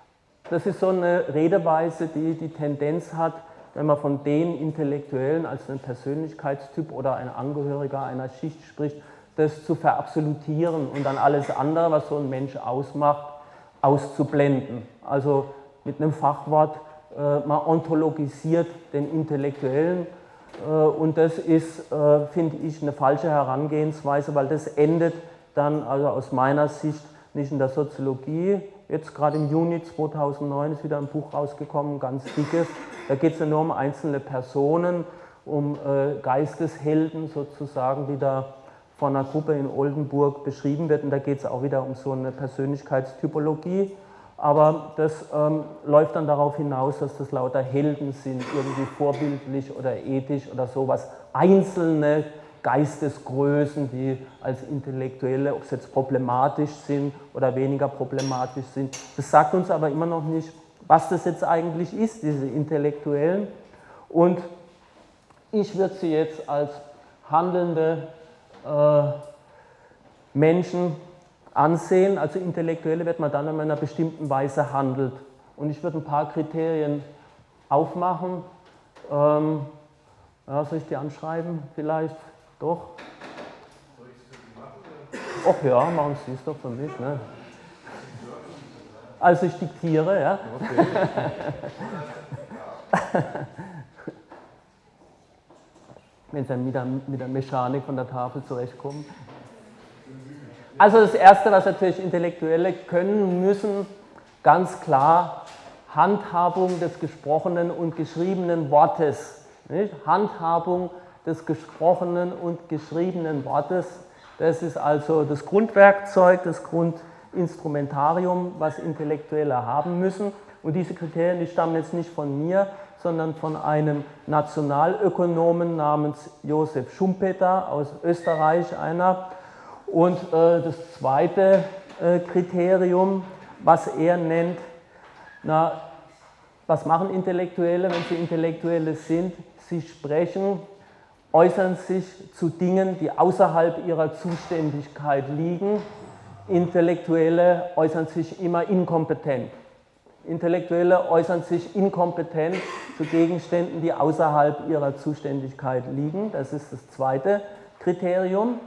das ist so eine Redeweise, die die Tendenz hat, wenn man von den Intellektuellen als einen Persönlichkeitstyp oder ein Angehöriger einer Schicht spricht, das zu verabsolutieren und dann alles andere, was so ein Mensch ausmacht, auszublenden. Also mit einem Fachwort, äh, man ontologisiert den Intellektuellen, äh, und das ist, äh, finde ich, eine falsche Herangehensweise, weil das endet dann, also aus meiner Sicht, nicht in der Soziologie. Jetzt gerade im Juni zweitausendneun ist wieder ein Buch rausgekommen, ganz dickes. Da geht es ja nur um einzelne Personen, um äh, Geisteshelden sozusagen, die da von einer Gruppe in Oldenburg beschrieben wird. Und da geht es auch wieder um so eine Persönlichkeitstypologie. Aber das ähm, läuft dann darauf hinaus, dass das lauter Helden sind, irgendwie vorbildlich oder ethisch oder sowas. Einzelne Geistesgrößen, die als Intellektuelle, ob sie jetzt problematisch sind oder weniger problematisch sind. Das sagt uns aber immer noch nicht, was das jetzt eigentlich ist, diese Intellektuellen. Und ich würde sie jetzt als handelnde äh, Menschen ansehen. Also Intellektuelle wird man dann, wenn man in einer bestimmten Weise handelt. Und ich würde ein paar Kriterien aufmachen. Ähm, ja, soll ich die anschreiben vielleicht? Doch? Soll ich es für Sie machen? Ach ja, machen Sie es doch für mich. Ne? Also ich diktiere, ja. Okay. Wenn Sie dann mit der, mit der Mechanik von der Tafel zurechtkommen. Also das Erste, was natürlich Intellektuelle können müssen, ganz klar Handhabung des gesprochenen und geschriebenen Wortes. Nicht? Handhabung des gesprochenen und geschriebenen Wortes, das ist also das Grundwerkzeug, das Grundinstrumentarium, was Intellektuelle haben müssen. Und diese Kriterien, die stammen jetzt nicht von mir, sondern von einem Nationalökonomen namens Josef Schumpeter aus Österreich, einer. Und äh, das zweite äh, Kriterium, was er nennt, na, was machen Intellektuelle, wenn sie Intellektuelle sind? Sie sprechen, äußern sich zu Dingen, die außerhalb ihrer Zuständigkeit liegen. Intellektuelle äußern sich immer inkompetent. Intellektuelle äußern sich inkompetent zu Gegenständen, die außerhalb ihrer Zuständigkeit liegen. Das ist das zweite Kriterium.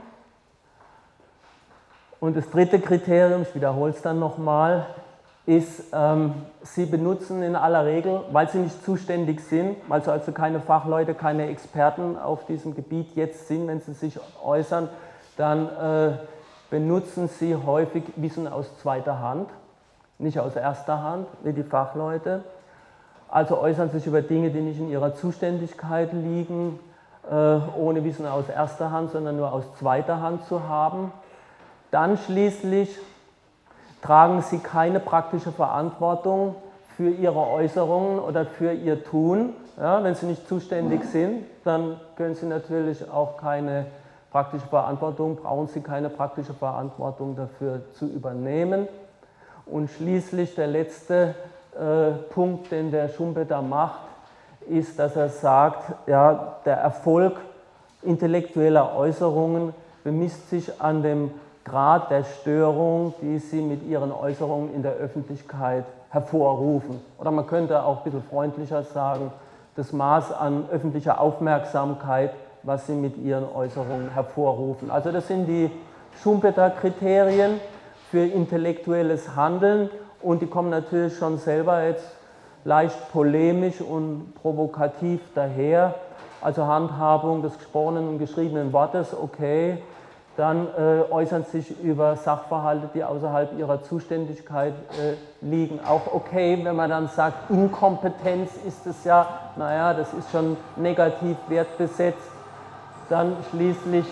Und das dritte Kriterium, ich wiederhole es dann nochmal, ist, ähm, sie benutzen in aller Regel, weil sie nicht zuständig sind, weil sie also keine Fachleute, keine Experten auf diesem Gebiet jetzt sind, wenn sie sich äußern, dann äh, benutzen sie häufig Wissen aus zweiter Hand, nicht aus erster Hand, wie die Fachleute. Also äußern sich über Dinge, die nicht in ihrer Zuständigkeit liegen, äh, ohne Wissen aus erster Hand, sondern nur aus zweiter Hand zu haben. Dann schließlich tragen sie keine praktische Verantwortung für ihre Äußerungen oder für ihr Tun. Ja, wenn sie nicht zuständig sind, dann können sie natürlich auch keine praktische Verantwortung, brauchen sie keine praktische Verantwortung dafür zu übernehmen. Und schließlich der letzte äh, Punkt, den der Schumpeter macht, ist, dass er sagt, ja, der Erfolg intellektueller Äußerungen bemisst sich an dem Grad der Störung, die sie mit ihren Äußerungen in der Öffentlichkeit hervorrufen. Oder man könnte auch ein bisschen freundlicher sagen, das Maß an öffentlicher Aufmerksamkeit, was sie mit ihren Äußerungen hervorrufen. Also das sind die Schumpeter-Kriterien für intellektuelles Handeln und die kommen natürlich schon selber jetzt leicht polemisch und provokativ daher. Also Handhabung des gesprochenen und geschriebenen Wortes, okay. Dann äh, äußern sich über Sachverhalte, die außerhalb ihrer Zuständigkeit äh, liegen. Auch okay, wenn man dann sagt, Inkompetenz ist es ja, naja, das ist schon negativ wertbesetzt. Dann schließlich,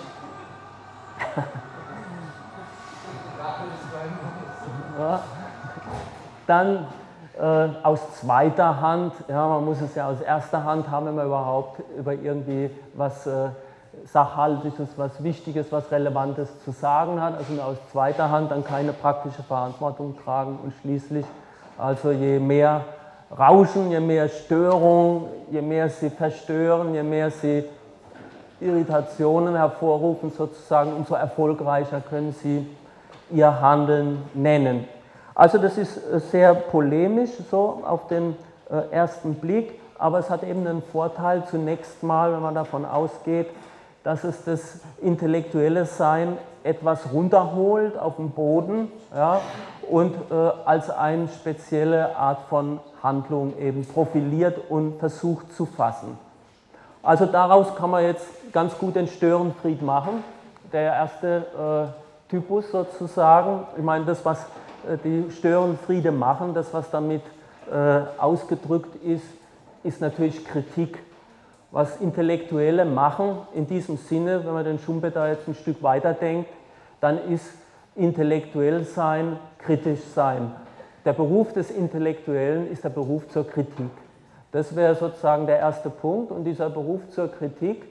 ja, dann äh, aus zweiter Hand, ja, man muss es ja aus erster Hand haben, wenn man überhaupt über irgendwie was äh, Sachhaltiges, was Wichtiges, was Relevantes zu sagen hat, also aus zweiter Hand dann keine praktische Verantwortung tragen und schließlich, also je mehr Rauschen, je mehr Störung, je mehr sie verstören, je mehr sie Irritationen hervorrufen sozusagen, umso erfolgreicher können sie ihr Handeln nennen. Also das ist sehr polemisch so auf den ersten Blick, aber es hat eben einen Vorteil zunächst mal, wenn man davon ausgeht, dass es das intellektuelle Sein etwas runterholt auf den Boden, ja, und äh, als eine spezielle Art von Handlung eben profiliert und versucht zu fassen. Also daraus kann man jetzt ganz gut den Störenfried machen, der erste äh, Typus sozusagen. Ich meine, das, was äh, die Störenfriede machen, das, was damit äh, ausgedrückt ist, ist natürlich Kritik. was Intellektuelle machen, in diesem Sinne, wenn man den Schumpeter jetzt ein Stück weiterdenkt, dann ist intellektuell sein, kritisch sein. Der Beruf des Intellektuellen ist der Beruf zur Kritik. Das wäre sozusagen der erste Punkt. Und dieser Beruf zur Kritik,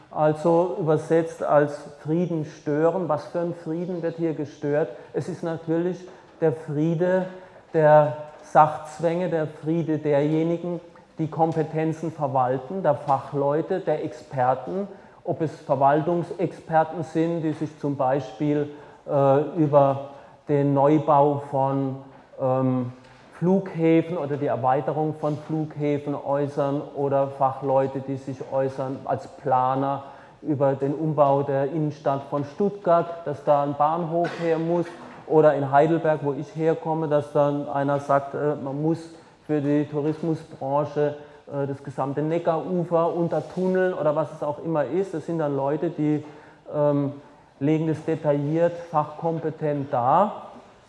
also übersetzt als Frieden stören, was für ein Frieden wird hier gestört? Es ist natürlich der Friede der Sachzwänge, der Friede derjenigen, die Kompetenzen verwalten, der Fachleute, der Experten, ob es Verwaltungsexperten sind, die sich zum Beispiel äh, über den Neubau von ähm, Flughäfen oder die Erweiterung von Flughäfen äußern oder Fachleute, die sich äußern als Planer über den Umbau der Innenstadt von Stuttgart, dass da ein Bahnhof her muss, oder in Heidelberg, wo ich herkomme, dass dann einer sagt, man muss für die Tourismusbranche das gesamte Neckarufer untertunneln oder was es auch immer ist. Das sind dann Leute, die ähm, legen das detailliert, fachkompetent dar.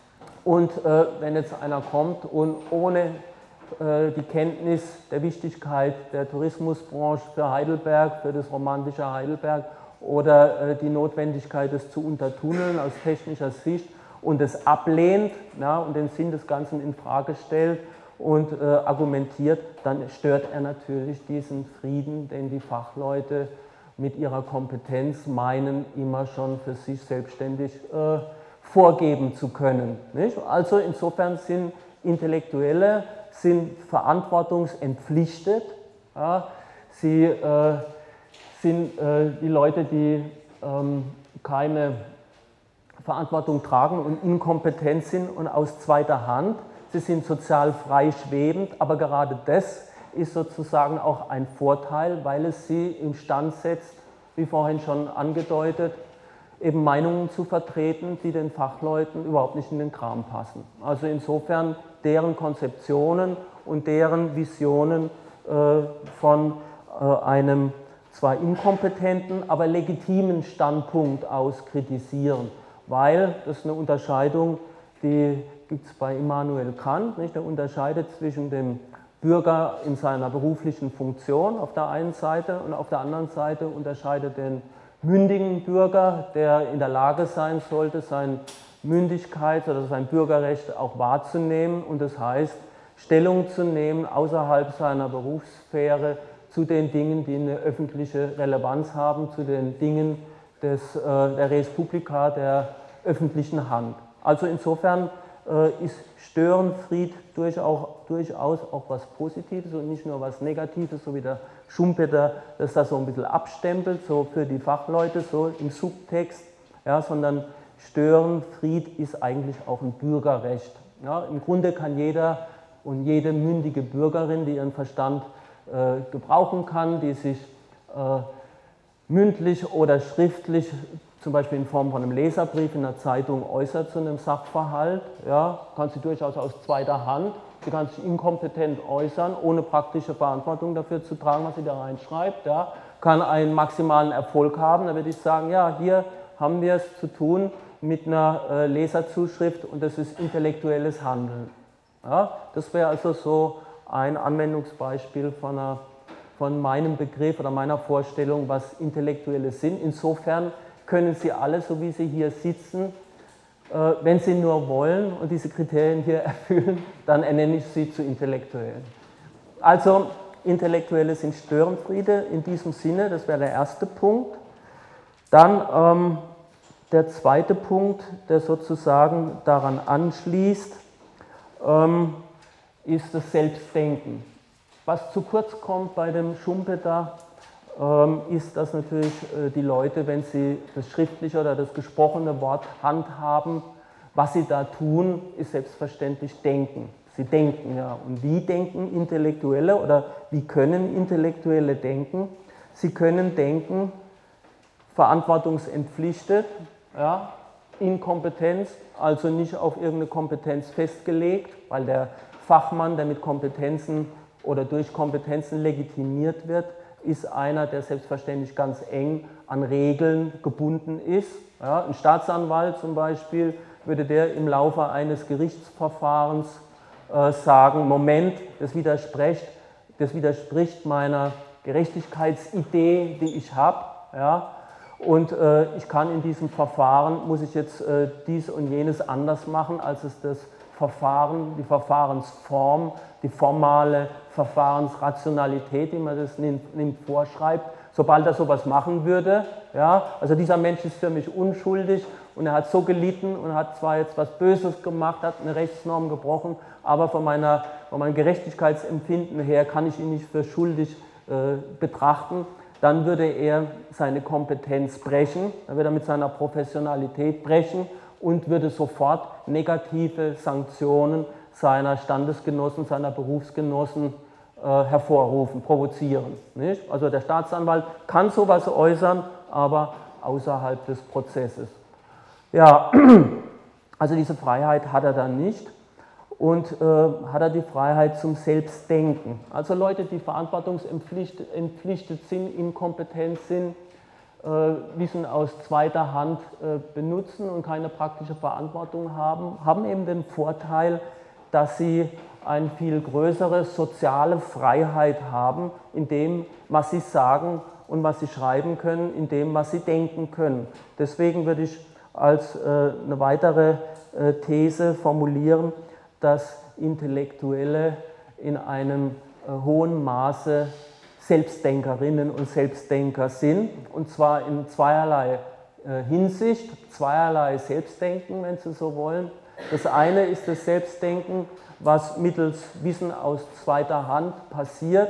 Und äh, wenn jetzt einer kommt und ohne äh, die Kenntnis der Wichtigkeit der Tourismusbranche für Heidelberg, für das romantische Heidelberg oder äh, die Notwendigkeit, es zu untertunneln aus technischer Sicht und es ablehnt, ja, und den Sinn des Ganzen in Frage stellt und äh, argumentiert, dann stört er natürlich diesen Frieden, den die Fachleute mit ihrer Kompetenz meinen, immer schon für sich selbstständig äh, vorgeben zu können. Nicht? Also insofern sind Intellektuelle sind verantwortungsentpflichtet. Ja? Sie äh, sind äh, die Leute, die ähm, keine Verantwortung tragen und inkompetent sind und aus zweiter Hand. Sie sind sozial freischwebend, aber gerade das ist sozusagen auch ein Vorteil, weil es sie imstand setzt, wie vorhin schon angedeutet, eben Meinungen zu vertreten, die den Fachleuten überhaupt nicht in den Kram passen. Also insofern deren Konzeptionen und deren Visionen äh, von äh, einem zwar inkompetenten, aber legitimen Standpunkt aus kritisieren, weil das ist eine Unterscheidung, die gibt es bei Immanuel Kant, nicht? Der unterscheidet zwischen dem Bürger in seiner beruflichen Funktion auf der einen Seite und auf der anderen Seite unterscheidet den mündigen Bürger, der in der Lage sein sollte, sein Mündigkeit oder sein Bürgerrecht auch wahrzunehmen und das heißt, Stellung zu nehmen außerhalb seiner Berufssphäre zu den Dingen, die eine öffentliche Relevanz haben, zu den Dingen des, äh, der Res Publica, der öffentlichen Hand. Also insofern äh, ist Störenfried durchaus, durchaus auch was Positives und nicht nur was Negatives, so wie der Schumpeter das da so ein bisschen abstempelt, so für die Fachleute, so im Subtext, ja, sondern Störenfried ist eigentlich auch ein Bürgerrecht. Ja, im Grunde kann jeder und jede mündige Bürgerin, die ihren Verstand äh, gebrauchen kann, die sich äh, mündlich oder schriftlich, zum Beispiel in Form von einem Leserbrief in einer Zeitung äußert zu einem Sachverhalt, ja, kann sie durchaus aus zweiter Hand, sie kann sich inkompetent äußern, ohne praktische Verantwortung dafür zu tragen, was sie da reinschreibt, ja, kann einen maximalen Erfolg haben, da würde ich sagen, ja, hier haben wir es zu tun mit einer äh, Leserzuschrift und das ist intellektuelles Handeln. Ja, das wäre also so ein Anwendungsbeispiel von, einer, von meinem Begriff oder meiner Vorstellung, was Intellektuelle sind. Insofern können Sie alle, so wie Sie hier sitzen, äh, wenn Sie nur wollen und diese Kriterien hier erfüllen, dann ernenne ich Sie zu Intellektuellen. Also Intellektuelle sind Störenfriede in diesem Sinne, das wäre der erste Punkt. Dann ähm, der zweite Punkt, der sozusagen daran anschließt, ähm, ist das Selbstdenken. Was zu kurz kommt bei dem Schumpeter, ähm, ist, dass natürlich äh, die Leute, wenn sie das schriftliche oder das gesprochene Wort handhaben, was sie da tun, ist selbstverständlich denken. Sie denken, ja. Und wie denken Intellektuelle oder wie können Intellektuelle denken? Sie können denken, verantwortungsentpflichtet, ja, Inkompetenz, also nicht auf irgendeine Kompetenz festgelegt, weil der Fachmann, der mit Kompetenzen oder durch Kompetenzen legitimiert wird, ist einer, der selbstverständlich ganz eng an Regeln gebunden ist. Ja, ein Staatsanwalt zum Beispiel würde der im Laufe eines Gerichtsverfahrens äh, sagen, Moment, das widerspricht, das widerspricht meiner Gerechtigkeitsidee, die ich habe. Ja? Und äh, ich kann in diesem Verfahren, muss ich jetzt äh, dies und jenes anders machen, als es das Verfahren, die Verfahrensform, die formale Verfahrensrationalität, wie man das nimmt, nimmt, vorschreibt. Sobald er sowas machen würde, ja, also dieser Mensch ist für mich unschuldig und er hat so gelitten und hat zwar jetzt was Böses gemacht, hat eine Rechtsnorm gebrochen, aber von, meiner, von meinem Gerechtigkeitsempfinden her kann ich ihn nicht für schuldig äh, betrachten. Dann würde er seine Kompetenz brechen, dann würde er mit seiner Professionalität brechen und würde sofort negative Sanktionen seiner Standesgenossen, seiner Berufsgenossen äh, hervorrufen, provozieren. Nicht? Also der Staatsanwalt kann sowas äußern, aber außerhalb des Prozesses. Ja, also diese Freiheit hat er dann nicht. Und äh, hat er die Freiheit zum Selbstdenken. Also Leute, die verantwortungsentpflichtet sind, inkompetent sind, äh, Wissen aus zweiter Hand äh, benutzen und keine praktische Verantwortung haben, haben eben den Vorteil, dass sie eine viel größere soziale Freiheit haben, in dem, was sie sagen und was sie schreiben können, in dem, was sie denken können. Deswegen würde ich als äh, eine weitere äh, These formulieren, dass Intellektuelle in einem äh, hohen Maße Selbstdenkerinnen und Selbstdenker sind, und zwar in zweierlei äh, Hinsicht, zweierlei Selbstdenken, wenn Sie so wollen. Das eine ist das Selbstdenken, was mittels Wissen aus zweiter Hand passiert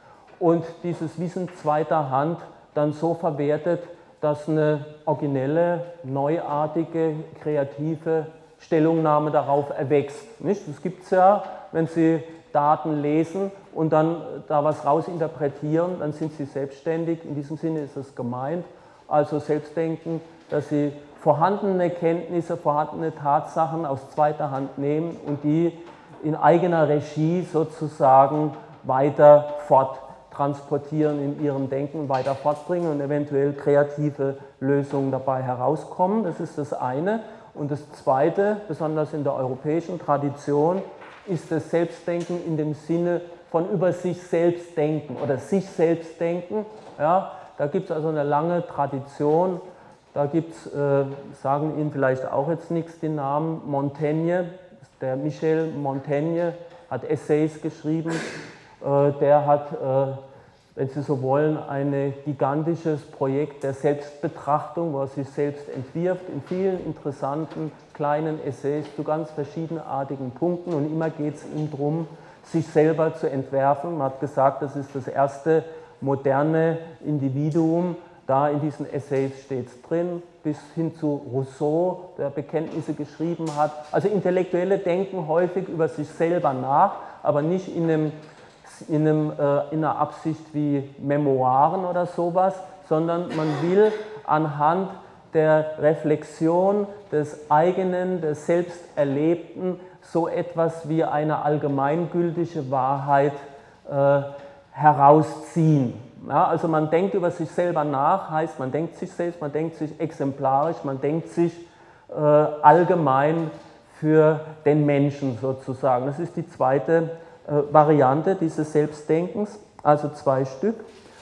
und dieses Wissen zweiter Hand dann so verwertet, dass eine originelle, neuartige, kreative Stellungnahme darauf erwächst. Nicht? Das gibt es ja, wenn Sie Daten lesen und dann da was rausinterpretieren, dann sind Sie selbstständig. In diesem Sinne ist es gemeint. Also Selbstdenken, dass Sie vorhandene Kenntnisse, vorhandene Tatsachen aus zweiter Hand nehmen und die in eigener Regie sozusagen weiter forttransportieren in Ihrem Denken, weiter fortbringen und eventuell kreative Lösungen dabei herauskommen. Das ist das eine. Und das Zweite, besonders in der europäischen Tradition, ist das Selbstdenken in dem Sinne von über sich selbst denken oder sich selbst denken. Ja, da gibt es also eine lange Tradition. Da gibt es, äh, sagen Ihnen vielleicht auch jetzt nichts, den Namen Montaigne. Der Michel Montaigne hat Essays geschrieben. Äh, der hat, äh, wenn Sie so wollen, ein gigantisches Projekt der Selbstbetrachtung, wo er sich selbst entwirft, in vielen interessanten kleinen Essays zu ganz verschiedenartigen Punkten. Und immer geht es ihm darum, sich selber zu entwerfen. Man hat gesagt, das ist das erste moderne Individuum. Da in diesen Essays steht es drin, bis hin zu Rousseau, der Bekenntnisse geschrieben hat. Also Intellektuelle denken häufig über sich selber nach, aber nicht in einem In, einem, äh, in einer Absicht wie Memoiren oder sowas, sondern man will anhand der Reflexion des eigenen, des Selbsterlebten so etwas wie eine allgemeingültige Wahrheit äh, herausziehen. Ja, also man denkt über sich selber nach, heißt man denkt sich selbst, man denkt sich exemplarisch, man denkt sich äh, allgemein für den Menschen sozusagen. Das ist die zweite Variante dieses Selbstdenkens, also zwei Stück.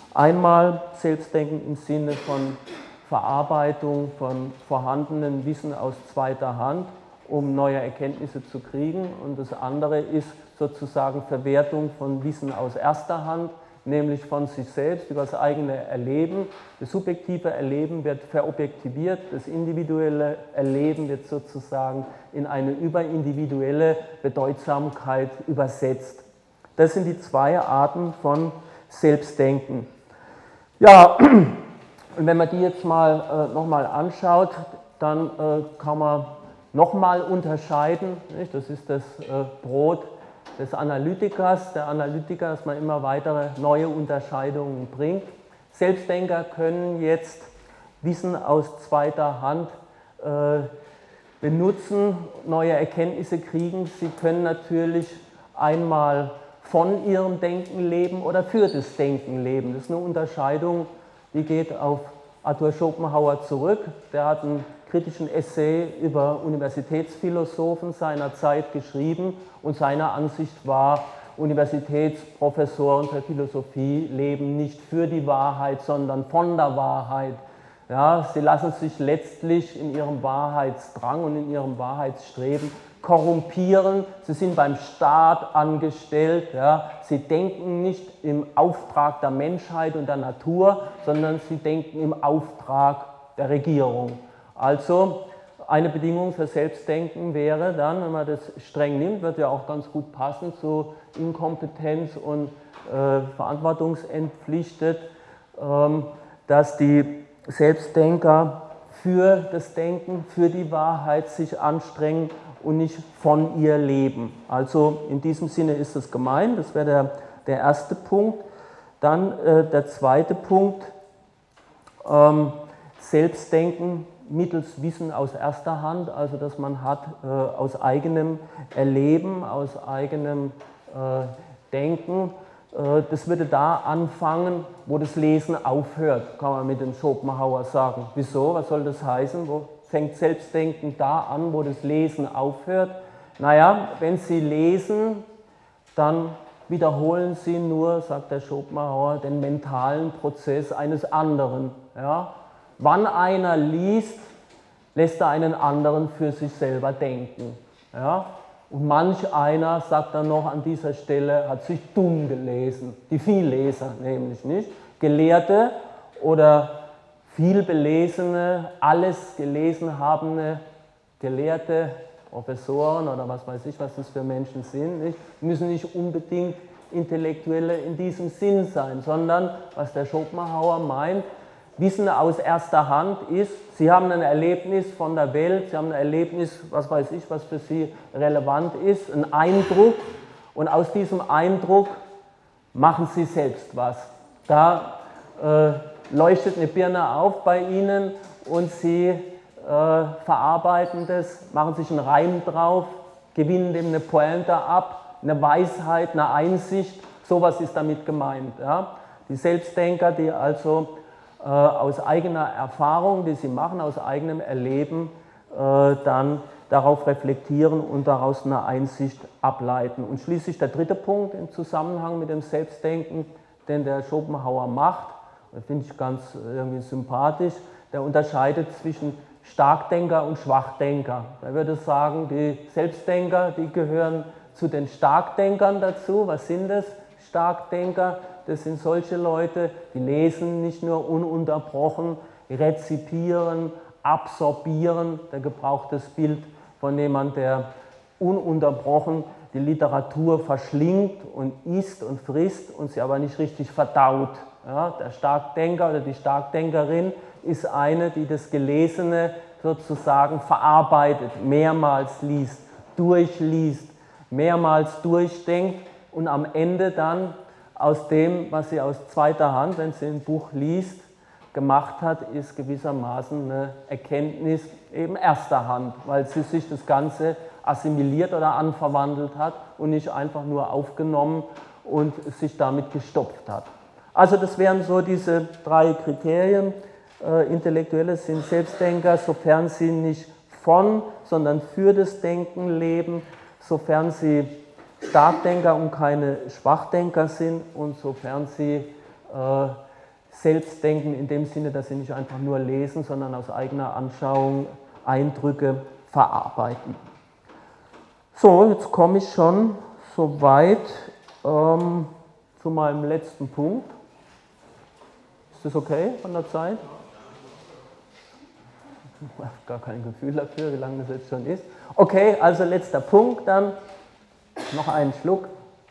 Einmal Selbstdenken im Sinne von Verarbeitung von vorhandenen Wissen aus zweiter Hand, um neue Erkenntnisse zu kriegen. Und das andere ist sozusagen Verwertung von Wissen aus erster Hand, nämlich von sich selbst über das eigene Erleben. Das subjektive Erleben wird verobjektiviert, das individuelle Erleben wird sozusagen in eine überindividuelle Bedeutsamkeit übersetzt. Das sind die zwei Arten von Selbstdenken. Ja, und wenn man die jetzt mal äh, nochmal anschaut, dann äh, kann man nochmal unterscheiden. Nicht? Das ist das äh, Brot des Analytikers, der Analytiker, dass man immer weitere neue Unterscheidungen bringt. Selbstdenker können jetzt Wissen aus zweiter Hand äh, benutzen, neue Erkenntnisse kriegen. Sie können natürlich einmal von ihrem Denken leben oder für das Denken leben. Das ist eine Unterscheidung, die geht auf Arthur Schopenhauer zurück. Der hat einen kritischen Essay über Universitätsphilosophen seiner Zeit geschrieben und seine Ansicht war, Universitätsprofessoren für Philosophie leben nicht für die Wahrheit, sondern von der Wahrheit. Ja, sie lassen sich letztlich in ihrem Wahrheitsdrang und in ihrem Wahrheitsstreben korrumpieren. Sie sind beim Staat angestellt. Ja. Sie denken nicht im Auftrag der Menschheit und der Natur, sondern sie denken im Auftrag der Regierung. Also eine Bedingung für Selbstdenken wäre dann, wenn man das streng nimmt, wird ja auch ganz gut passen zu Inkompetenz und äh, verantwortungsentpflichtet, ähm, dass die Selbstdenker für das Denken, für die Wahrheit sich anstrengen und nicht von ihr leben. Also in diesem Sinne ist es gemeint, das wäre der, der erste Punkt. Dann äh, der zweite Punkt, ähm, Selbstdenken mittels Wissen aus erster Hand, also dass man hat äh, aus eigenem Erleben, aus eigenem äh, Denken. Äh, das würde da anfangen, wo das Lesen aufhört, kann man mit dem Schopenhauer sagen. Wieso? Was soll das heißen? Wo fängt Selbstdenken da an, wo das Lesen aufhört? Naja, wenn Sie lesen, dann wiederholen Sie nur, sagt der Schopenhauer, den mentalen Prozess eines anderen. Ja? Wann einer liest, lässt er einen anderen für sich selber denken. Ja? Und manch einer, sagt er noch an dieser Stelle, hat sich dumm gelesen. Die Vielleser nämlich nicht. Gelehrte oder vielbelesene, alles gelesen habende Gelehrte, Professoren oder was weiß ich, was das für Menschen sind, nicht? Müssen nicht unbedingt Intellektuelle in diesem Sinn sein, sondern, was der Schopenhauer meint, Wissen aus erster Hand ist, Sie haben ein Erlebnis von der Welt, Sie haben ein Erlebnis, was weiß ich, was für Sie relevant ist, einen Eindruck, und aus diesem Eindruck machen Sie selbst was. Da äh, leuchtet eine Birne auf bei Ihnen und Sie äh, verarbeiten das, machen sich einen Reim drauf, gewinnen dem eine Pointe ab, eine Weisheit, eine Einsicht, sowas ist damit gemeint. Ja? Die Selbstdenker, die also äh, aus eigener Erfahrung, die sie machen, aus eigenem Erleben, äh, dann darauf reflektieren und daraus eine Einsicht ableiten. Und schließlich der dritte Punkt im Zusammenhang mit dem Selbstdenken, den der Schopenhauer macht, finde ich ganz irgendwie sympathisch, der unterscheidet zwischen Starkdenker und Schwachdenker. Er würde sagen, die Selbstdenker, die gehören zu den Starkdenkern dazu. Was sind das? Starkdenker, das sind solche Leute, die lesen nicht nur ununterbrochen, rezipieren, absorbieren, der gebrauchtes Bild von jemand, der ununterbrochen die Literatur verschlingt und isst und frisst und sie aber nicht richtig verdaut. Ja, der Starkdenker oder die Starkdenkerin ist eine, die das Gelesene sozusagen verarbeitet, mehrmals liest, durchliest, mehrmals durchdenkt und am Ende dann aus dem, was sie aus zweiter Hand, wenn sie ein Buch liest, gemacht hat, ist gewissermaßen eine Erkenntnis eben erster Hand, weil sie sich das Ganze assimiliert oder anverwandelt hat und nicht einfach nur aufgenommen und sich damit gestopft hat. Also das wären so diese drei Kriterien. Äh, Intellektuelle sind Selbstdenker, sofern sie nicht von, sondern für das Denken leben, sofern sie Starkdenker und keine Schwachdenker sind und sofern sie äh, Selbstdenken in dem Sinne, dass sie nicht einfach nur lesen, sondern aus eigener Anschauung Eindrücke verarbeiten. So, jetzt komme ich schon so weit ähm, zu meinem letzten Punkt. Ist das okay von der Zeit? Ich habe gar kein Gefühl dafür, wie lange das jetzt schon ist. Okay, also letzter Punkt dann. Noch einen Schluck.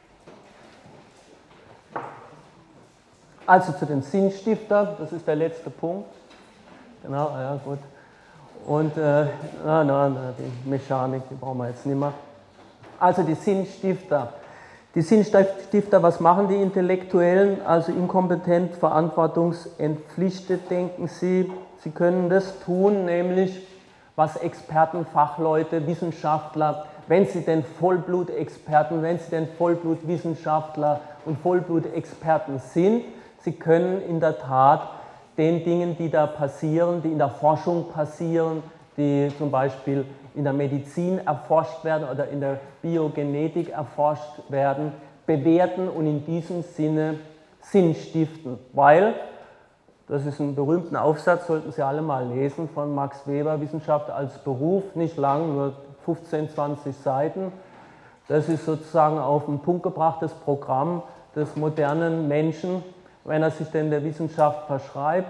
Also zu den Sinnstifter, das ist der letzte Punkt. Genau, ja gut. Und äh, na, na, na, die Mechanik, die brauchen wir jetzt nicht mehr. Also die Sinnstifter. Die Sinnstifter, was machen die Intellektuellen? Also inkompetent, verantwortungsentpflichtet, denken sie. Sie können das tun, nämlich was Experten, Fachleute, Wissenschaftler, wenn sie denn Vollblutexperten, wenn sie denn Vollblutwissenschaftler und Vollblutexperten sind, sie können in der Tat den Dingen, die da passieren, die in der Forschung passieren, die zum Beispiel in der Medizin erforscht werden oder in der Biogenetik erforscht werden, bewerten und in diesem Sinne Sinn stiften, weil, das ist ein berühmter Aufsatz, sollten Sie alle mal lesen, von Max Weber, Wissenschaft als Beruf, nicht lang, nur fünfzehn, zwanzig Seiten. Das ist sozusagen auf den Punkt gebrachtes Programm des modernen Menschen, wenn er sich denn der Wissenschaft verschreibt.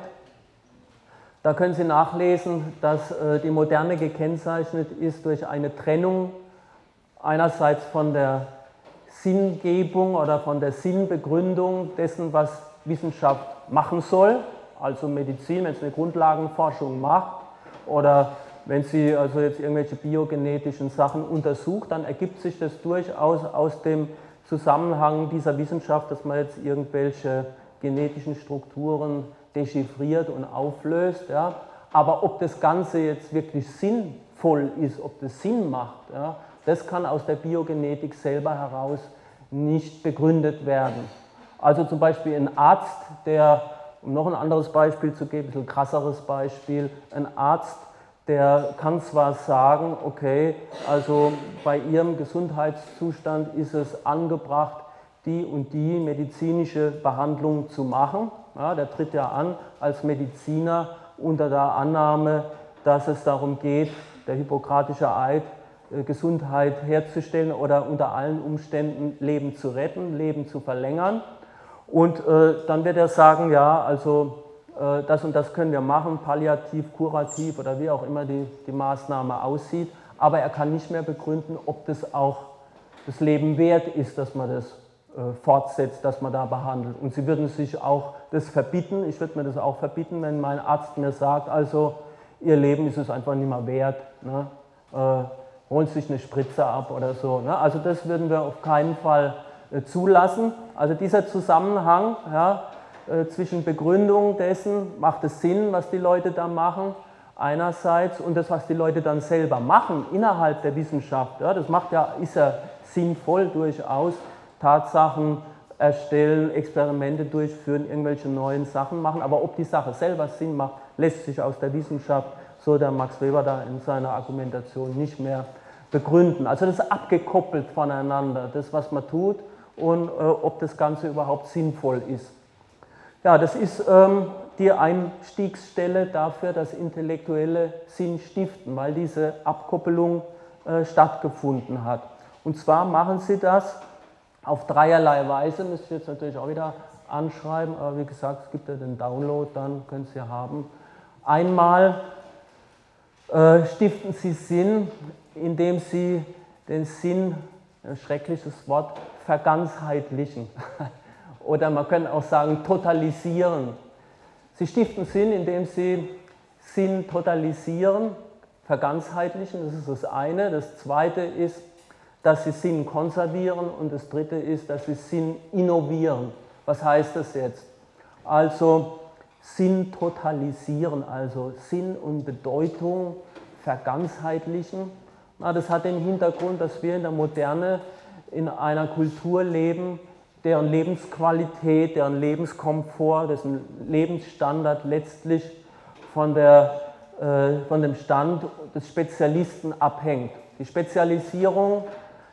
Da können Sie nachlesen, dass die Moderne gekennzeichnet ist durch eine Trennung einerseits von der Sinngebung oder von der Sinnbegründung dessen, was Wissenschaft machen soll, also Medizin, wenn es eine Grundlagenforschung macht oder wenn sie also jetzt irgendwelche biogenetischen Sachen untersucht, dann ergibt sich das durchaus aus dem Zusammenhang dieser Wissenschaft, dass man jetzt irgendwelche genetischen Strukturen dechiffriert und auflöst. Ja. Aber ob das Ganze jetzt wirklich sinnvoll ist, ob das Sinn macht, ja, das kann aus der Biogenetik selber heraus nicht begründet werden. Also zum Beispiel ein Arzt, der, um noch ein anderes Beispiel zu geben, ein bisschen krasseres Beispiel, ein Arzt, der kann zwar sagen, okay, also bei Ihrem Gesundheitszustand ist es angebracht, die und die medizinische Behandlung zu machen. Ja, der tritt ja an als Mediziner unter der Annahme, dass es darum geht, der hippokratische Eid, Gesundheit herzustellen oder unter allen Umständen Leben zu retten, Leben zu verlängern. Und äh, dann wird er sagen, ja, also äh, das und das können wir machen, palliativ, kurativ oder wie auch immer die, die Maßnahme aussieht, aber er kann nicht mehr begründen, ob das auch das Leben wert ist, dass man das äh, fortsetzt, dass man da behandelt. Und Sie würden sich auch das verbieten, ich würde mir das auch verbieten, wenn mein Arzt mir sagt, also Ihr Leben ist es einfach nicht mehr wert, ne? äh, holen Sie sich eine Spritze ab oder so. Ne? Also das würden wir auf keinen Fall äh, zulassen. Also dieser Zusammenhang, ja, äh, zwischen Begründung dessen, macht es Sinn, was die Leute da machen, einerseits, und das, was die Leute dann selber machen innerhalb der Wissenschaft, ja, das macht ja, ist ja sinnvoll durchaus, Tatsachen erstellen, Experimente durchführen, irgendwelche neuen Sachen machen, aber ob die Sache selber Sinn macht, lässt sich aus der Wissenschaft, so der Max Weber da in seiner Argumentation, nicht mehr begründen. Also das ist abgekoppelt voneinander, das, was man tut und äh, ob das Ganze überhaupt sinnvoll ist. Ja, das ist ähm, die Einstiegsstelle dafür, dass Intellektuelle Sinn stiften, weil diese Abkoppelung äh, stattgefunden hat. Und zwar machen sie das auf dreierlei Weise, müsste ich jetzt natürlich auch wieder anschreiben, aber wie gesagt, es gibt ja den Download, dann können Sie haben. Einmal äh, stiften Sie Sinn, indem Sie den Sinn, ein schreckliches Wort, verganzheitlichen. Oder man könnte auch sagen, totalisieren. Sie stiften Sinn, indem Sie Sinn totalisieren, verganzheitlichen, das ist das eine. Das zweite ist, dass Sie Sinn konservieren und das dritte ist, dass Sie Sinn innovieren. Was heißt das jetzt? Also Sinn totalisieren, also Sinn und Bedeutung verganzheitlichen. Na, das hat den Hintergrund, dass wir in der Moderne in einer Kultur leben, deren Lebensqualität, deren Lebenskomfort, dessen Lebensstandard letztlich von, der, äh, von dem Stand des Spezialisten abhängt. Die Spezialisierung,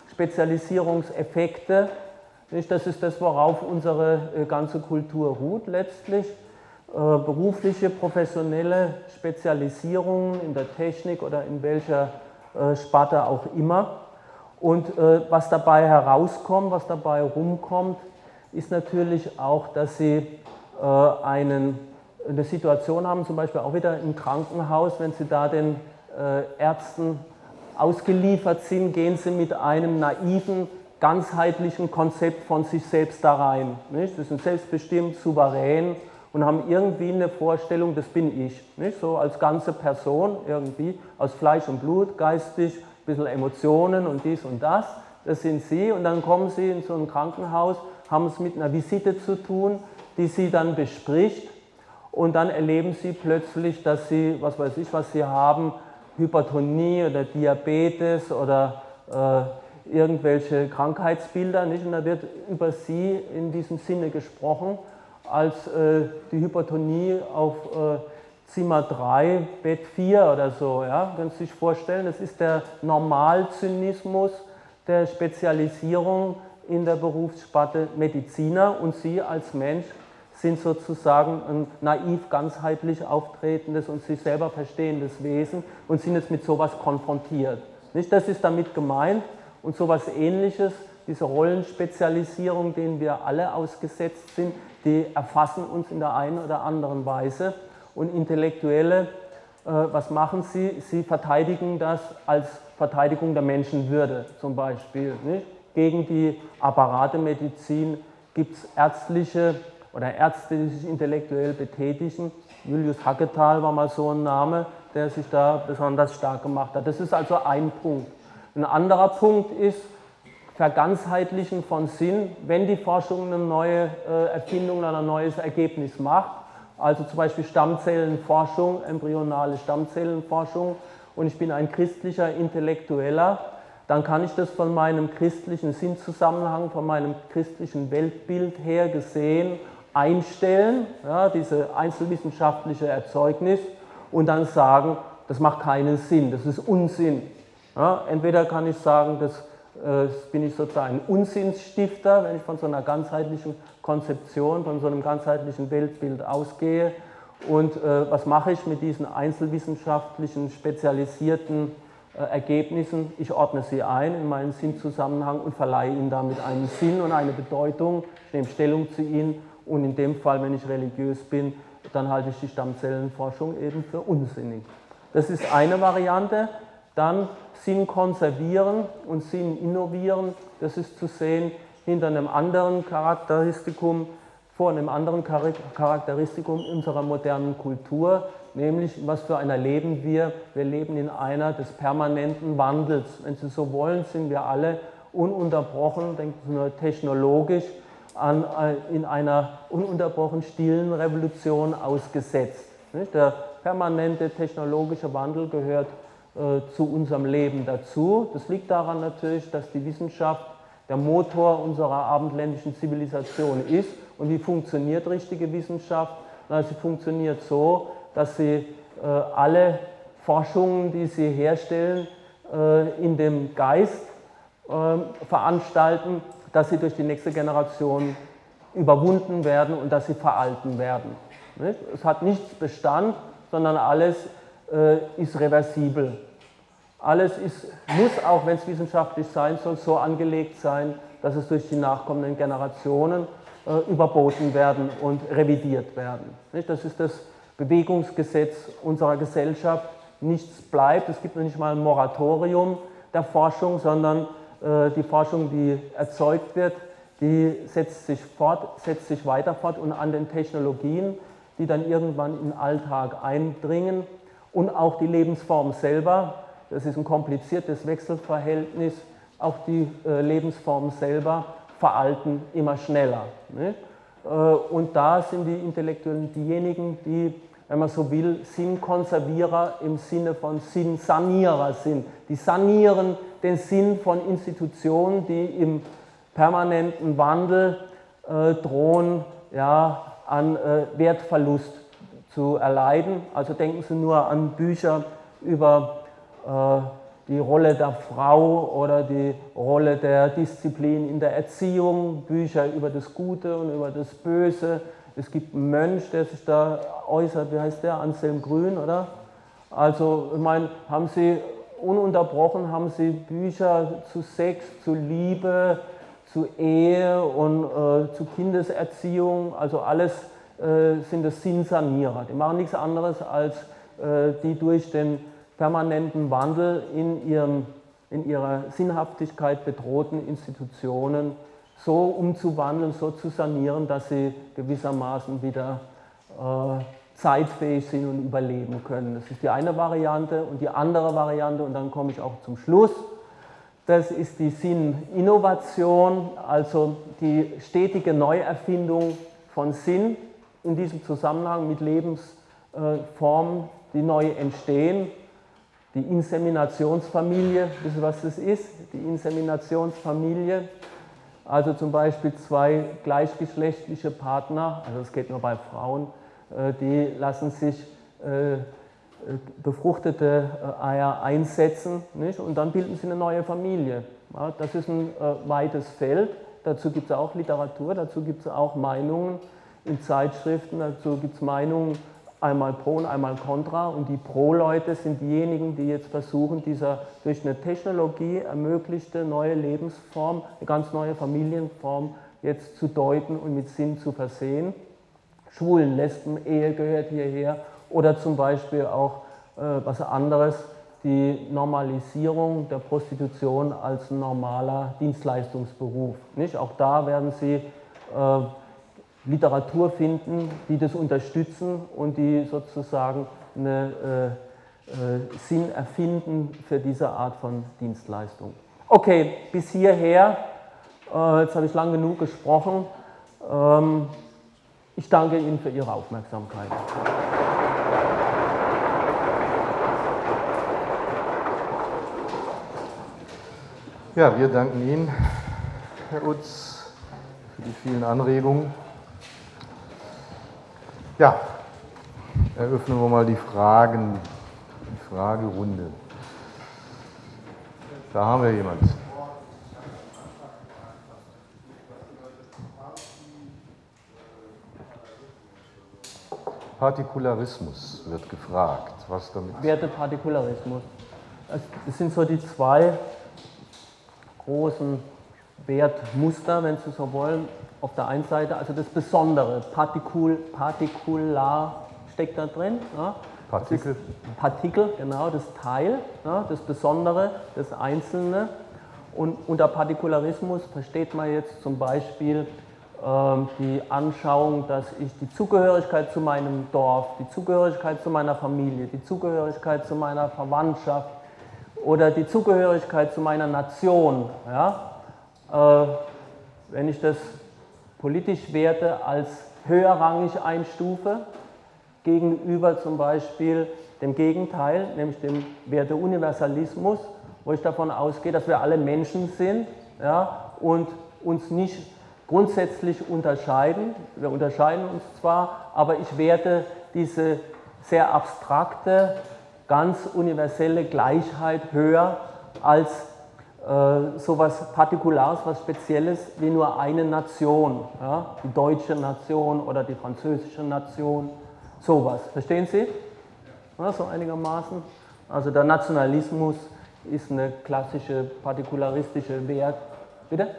Spezialisierungseffekte, nicht, das ist das, worauf unsere äh, ganze Kultur ruht letztlich. Äh, berufliche, professionelle Spezialisierungen in der Technik oder in welcher äh, Sparte auch immer. Und äh, was dabei herauskommt, was dabei rumkommt, ist natürlich auch, dass Sie äh, einen, eine Situation haben, zum Beispiel auch wieder im Krankenhaus, wenn Sie da den äh, Ärzten ausgeliefert sind, gehen Sie mit einem naiven, ganzheitlichen Konzept von sich selbst da rein. Nicht? Sie sind selbstbestimmt, souverän und haben irgendwie eine Vorstellung, das bin ich. Nicht? So als ganze Person irgendwie, aus Fleisch und Blut, geistig, ein bisschen Emotionen und dies und das, das sind Sie. Und dann kommen Sie in so ein Krankenhaus, haben es mit einer Visite zu tun, die Sie dann bespricht. Und dann erleben Sie plötzlich, dass Sie, was weiß ich, was Sie haben, Hypertonie oder Diabetes oder äh, irgendwelche Krankheitsbilder, nicht? Und da wird über Sie in diesem Sinne gesprochen, als äh, die Hypertonie auf äh, Zimmer drei, Bett vier oder so. Ja? Können Sie sich vorstellen, das ist der Normalzynismus der Spezialisierung in der Berufssparte Mediziner und Sie als Mensch sind sozusagen ein naiv, ganzheitlich auftretendes und sich selber verstehendes Wesen und sind jetzt mit sowas konfrontiert. Nicht, das ist damit gemeint und sowas Ähnliches, diese Rollenspezialisierung, denen wir alle ausgesetzt sind, die erfassen uns in der einen oder anderen Weise und Intellektuelle, äh, was machen sie? Sie verteidigen das als Verteidigung der Menschenwürde zum Beispiel. Nicht? Gegen die Apparatemedizin gibt es ärztliche oder Ärzte, die sich intellektuell betätigen. Julius Hacketal war mal so ein Name, der sich da besonders stark gemacht hat. Das ist also ein Punkt. Ein anderer Punkt ist Verganzheitlichen von Sinn, wenn die Forschung eine neue äh, Erfindung oder ein neues Ergebnis macht, also zum Beispiel Stammzellenforschung, embryonale Stammzellenforschung, und ich bin ein christlicher Intellektueller, dann kann ich das von meinem christlichen Sinnzusammenhang, von meinem christlichen Weltbild her gesehen einstellen, ja, diese einzelwissenschaftliche Erzeugnis, und dann sagen, das macht keinen Sinn, das ist Unsinn. Ja, entweder kann ich sagen, das, äh, bin ich sozusagen ein Unsinnsstifter, wenn ich von so einer ganzheitlichen Konzeption, von so einem ganzheitlichen Weltbild ausgehe. Und äh, was mache ich mit diesen einzelwissenschaftlichen, spezialisierten äh, Ergebnissen? Ich ordne sie ein in meinen Sinnzusammenhang und verleihe ihnen damit einen Sinn und eine Bedeutung. Ich nehme Stellung zu ihnen und in dem Fall, wenn ich religiös bin, dann halte ich die Stammzellenforschung eben für unsinnig. Das ist eine Variante. Dann Sinn konservieren und Sinn innovieren, das ist zu sehen hinter einem anderen Charakteristikum, vor einem anderen Charakteristikum unserer modernen Kultur, nämlich was für einer leben wir. Wir leben in einer des permanenten Wandels. Wenn Sie so wollen, sind wir alle ununterbrochen, denken Sie nur technologisch, an, in einer ununterbrochen stillen Revolution ausgesetzt. Der permanente technologische Wandel gehört zu unserem Leben dazu. Das liegt daran natürlich, dass die Wissenschaft der Motor unserer abendländischen Zivilisation ist. Und wie funktioniert richtige Wissenschaft? Na, sie funktioniert so, dass sie äh, alle Forschungen, die sie herstellen, äh, in dem Geist äh, veranstalten, dass sie durch die nächste Generation überwunden werden und dass sie veralten werden. Nicht? Es hat nichts Bestand, sondern alles äh, ist reversibel. Alles ist, muss, auch wenn es wissenschaftlich sein soll, so angelegt sein, dass es durch die nachkommenden Generationen äh, überboten werden und revidiert werden. Nicht? Das ist das Bewegungsgesetz unserer Gesellschaft. Nichts bleibt, es gibt noch nicht mal ein Moratorium der Forschung, sondern äh, die Forschung, die erzeugt wird, die setzt sich fort, setzt sich weiter fort und an den Technologien, die dann irgendwann in den Alltag eindringen und auch die Lebensform selber. Das ist ein kompliziertes Wechselverhältnis. Auch die äh, Lebensformen selber veralten immer schneller. Ne? Äh, und da sind die Intellektuellen diejenigen, die, wenn man so will, Sinnkonservierer im Sinne von Sinnsanierer sind. Die sanieren den Sinn von Institutionen, die im permanenten Wandel äh, drohen, ja, an äh, Wertverlust zu erleiden. Also denken Sie nur an Bücher über die Rolle der Frau oder die Rolle der Disziplin in der Erziehung, Bücher über das Gute und über das Böse. Es gibt einen Mönch, der sich da äußert, wie heißt der? Anselm Grün, oder? Also, ich meine, haben Sie ununterbrochen, haben Sie Bücher zu Sex, zu Liebe, zu Ehe und äh, zu Kindeserziehung, also alles äh, sind das Sinnsanierer. Die machen nichts anderes, als äh, die durch den permanenten Wandel in, ihrem, in ihrer Sinnhaftigkeit bedrohten Institutionen so umzuwandeln, so zu sanieren, dass sie gewissermaßen wieder äh, zeitfähig sind und überleben können. Das ist die eine Variante. Und die andere Variante, und dann komme ich auch zum Schluss, das ist die Sinninnovation, also die stetige Neuerfindung von Sinn in diesem Zusammenhang mit Lebensformen, die neu entstehen. Die Inseminationsfamilie, wissen Sie, was das ist? Die Inseminationsfamilie, also zum Beispiel zwei gleichgeschlechtliche Partner, also es geht nur bei Frauen, die lassen sich befruchtete Eier einsetzen, nicht? Und dann bilden sie eine neue Familie. Das ist ein weites Feld. dazu gibt es auch Literatur, dazu gibt es auch Meinungen in Zeitschriften, dazu gibt es Meinungen einmal pro und einmal contra, und die Pro-Leute sind diejenigen, die jetzt versuchen, dieser durch eine Technologie ermöglichte neue Lebensform, eine ganz neue Familienform jetzt zu deuten und mit Sinn zu versehen. Schwulen, Lesben, Ehe gehört hierher, oder zum Beispiel auch äh, was anderes, die Normalisierung der Prostitution als normaler Dienstleistungsberuf. Nicht? Auch da werden Sie äh, Literatur finden, die das unterstützen und die sozusagen einen äh, äh, Sinn erfinden für diese Art von Dienstleistung. Okay, bis hierher, äh, jetzt habe ich lang genug gesprochen. Ähm, ich danke Ihnen für Ihre Aufmerksamkeit. Ja, wir danken Ihnen, Herr Utz, für die vielen Anregungen. Ja, eröffnen wir mal die Fragen, die Fragerunde. Da haben wir jemand. Partikularismus wird gefragt. Was damit? Wertepartikularismus. Es sind so die zwei großen Wertmuster, wenn Sie so wollen. Auf der einen Seite, also das Besondere, Partikul, partikular steckt da drin. Ja. Partikel. Partikel, genau, das Teil, ja, das Besondere, das Einzelne. Und unter Partikularismus versteht man jetzt zum Beispiel ähm, die Anschauung, dass ich die Zugehörigkeit zu meinem Dorf, die Zugehörigkeit zu meiner Familie, die Zugehörigkeit zu meiner Verwandtschaft oder die Zugehörigkeit zu meiner Nation, ja, äh, wenn ich das politisch Werte als höherrangig einstufe, gegenüber zum Beispiel dem Gegenteil, nämlich dem Werteuniversalismus, wo ich davon ausgehe, dass wir alle Menschen sind, ja, und uns nicht grundsätzlich unterscheiden. Wir unterscheiden uns zwar, aber ich werte diese sehr abstrakte, ganz universelle Gleichheit höher als äh, so etwas Partikulares, was Spezielles wie nur eine Nation, ja, die deutsche Nation oder die französische Nation, sowas. Verstehen Sie? Ja, so einigermaßen. Also der Nationalismus ist eine klassische partikularistische Wert. Bitte?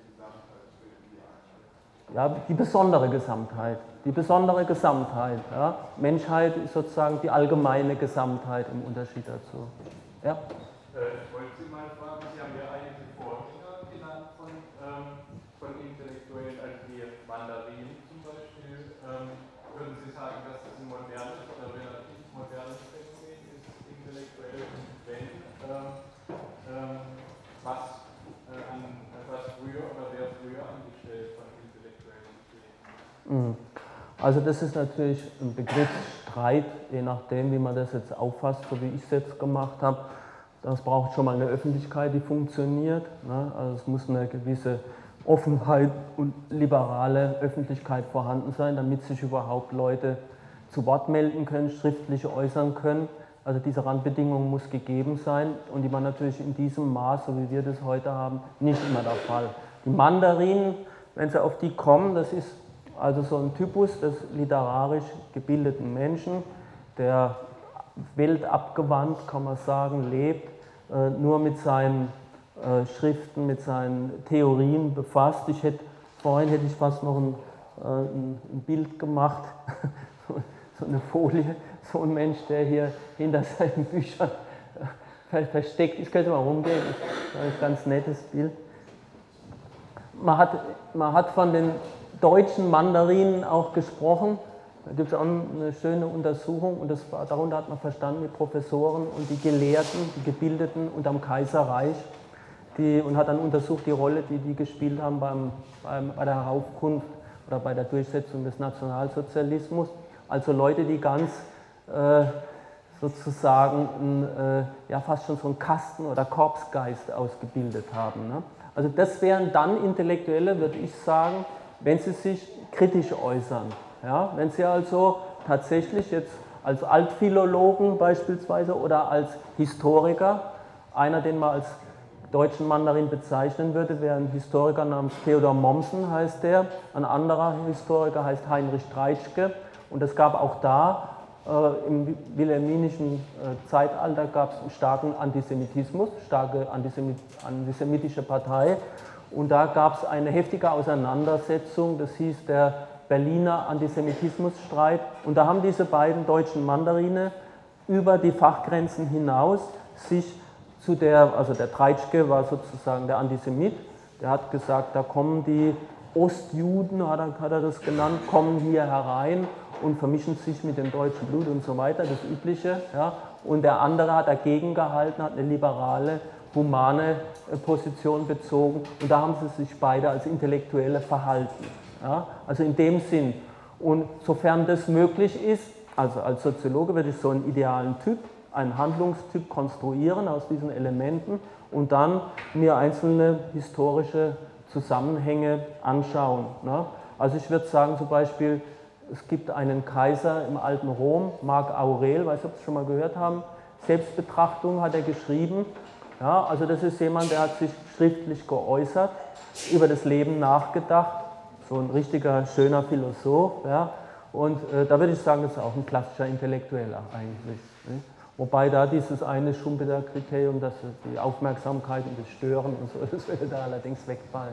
Ja, die besondere Gesamtheit. Die besondere Gesamtheit. Ja. Menschheit ist sozusagen die allgemeine Gesamtheit im Unterschied dazu. Ja? Ich wollte Sie mal fragen, Sie haben ja einige Vorgänger genannt von, ähm, von Intellektuellen, also die Mandarin zum Beispiel. Ähm, würden Sie sagen, dass das ein modernes oder relativ modernes Phänomen ist, intellektuell, und wenn, ähm, ähm, was, äh, an, was früher oder wer früher angestellt von Intellektuellen steht? Also das ist natürlich ein Begriffsstreit, je nachdem, wie man das jetzt auffasst, so wie ich es jetzt gemacht habe. Das braucht schon mal eine Öffentlichkeit, die funktioniert. Ne? Also es muss eine gewisse Offenheit und liberale Öffentlichkeit vorhanden sein, damit sich überhaupt Leute zu Wort melden können, schriftlich äußern können. Also diese Randbedingung muss gegeben sein und die war natürlich in diesem Maß, so wie wir das heute haben, nicht immer der Fall. Die Mandarinen, wenn Sie auf die kommen, das ist also so ein Typus des literarisch gebildeten Menschen, der weltabgewandt, kann man sagen, lebt, äh, nur mit seinen äh, Schriften, mit seinen Theorien befasst. Ich hätte, vorhin hätte ich fast noch ein, äh, ein, ein Bild gemacht, so eine Folie, so ein Mensch, der hier hinter seinen Büchern äh, versteckt ist. Könnte mal rumgehen, das ist ein ganz nettes Bild. Man hat, man hat von den deutschen Mandarinen auch gesprochen. Da gibt es auch eine schöne Untersuchung und das war, darunter hat man verstanden, die Professoren und die Gelehrten, die Gebildeten unterm Kaiserreich, die, und hat dann untersucht die Rolle, die die gespielt haben beim, beim, bei der Heraufkunft oder bei der Durchsetzung des Nationalsozialismus. Also Leute, die ganz äh, sozusagen ein, äh, ja, fast schon so einen Kasten- oder Korpsgeist ausgebildet haben. Ne? Also das wären dann Intellektuelle, würde ich sagen, wenn sie sich kritisch äußern. Ja, wenn Sie also tatsächlich jetzt als Altphilologen beispielsweise oder als Historiker, einer, den man als deutschen Mandarin bezeichnen würde, wäre ein Historiker namens Theodor Mommsen, heißt der. Ein anderer Historiker heißt Heinrich Treitschke. Und es gab auch da, äh, im wilhelminischen äh, Zeitalter, gab es einen starken Antisemitismus, starke Antisemit antisemitische Partei. Und da gab es eine heftige Auseinandersetzung, das hieß der Berliner Antisemitismusstreit. Und da haben diese beiden deutschen Mandarine über die Fachgrenzen hinaus sich zu der, also der Treitschke war sozusagen der Antisemit, der hat gesagt, da kommen die Ostjuden, hat er, hat er das genannt, kommen hier herein und vermischen sich mit dem deutschen Blut und so weiter, das Übliche. Ja. Und der andere hat dagegen gehalten, hat eine liberale, humane Position bezogen und da haben sie sich beide als Intellektuelle verhalten. Ja. Also in dem Sinn. Und sofern das möglich ist, also als Soziologe würde ich so einen idealen Typ, einen Handlungstyp konstruieren aus diesen Elementen und dann mir einzelne historische Zusammenhänge anschauen. Ne? Also ich würde sagen zum Beispiel, es gibt einen Kaiser im alten Rom, Marc Aurel, weiß nicht, ob Sie es schon mal gehört haben, Selbstbetrachtung hat er geschrieben. Ja, also das ist jemand, der hat sich schriftlich geäußert, über das Leben nachgedacht, so ein richtiger, schöner Philosoph. Ja? Und äh, da würde ich sagen, das ist auch ein klassischer Intellektueller eigentlich. Ne? Wobei da dieses eine Schumpeter-Kriterium, dass die Aufmerksamkeit und das Stören und so, das würde da allerdings wegfallen.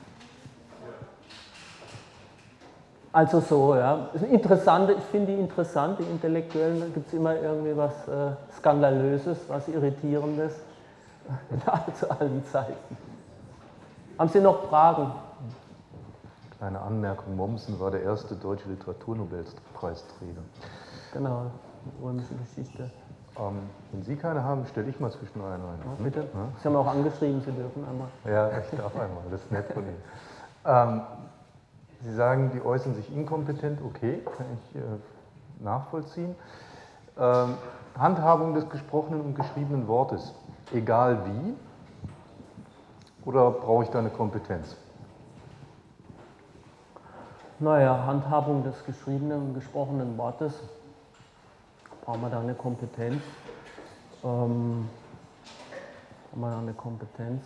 Also so, ja. Das ist interessante, ich finde die interessant, die Intellektuellen, da gibt es immer irgendwie was äh, Skandalöses, was Irritierendes, zu allen Zeiten. Haben Sie noch Fragen? Kleine Anmerkung, Mommsen war der erste deutsche Literaturnobelpreisträger. Genau, römische Geschichte. Ähm, wenn Sie keine haben, stelle ich mal zwischen einen ein. Ja, bitte. Ja? Sie haben auch angeschrieben, Sie dürfen einmal. Ja, ich darf einmal, das ist nett von Ihnen. Ähm, Sie sagen, die äußern sich inkompetent, okay, kann ich äh, nachvollziehen. Ähm, Handhabung des gesprochenen und geschriebenen Wortes, egal wie, oder brauche ich da eine Kompetenz? Naja, Handhabung des geschriebenen und gesprochenen Wortes, brauchen wir da eine Kompetenz? Ähm, brauchen wir da eine Kompetenz?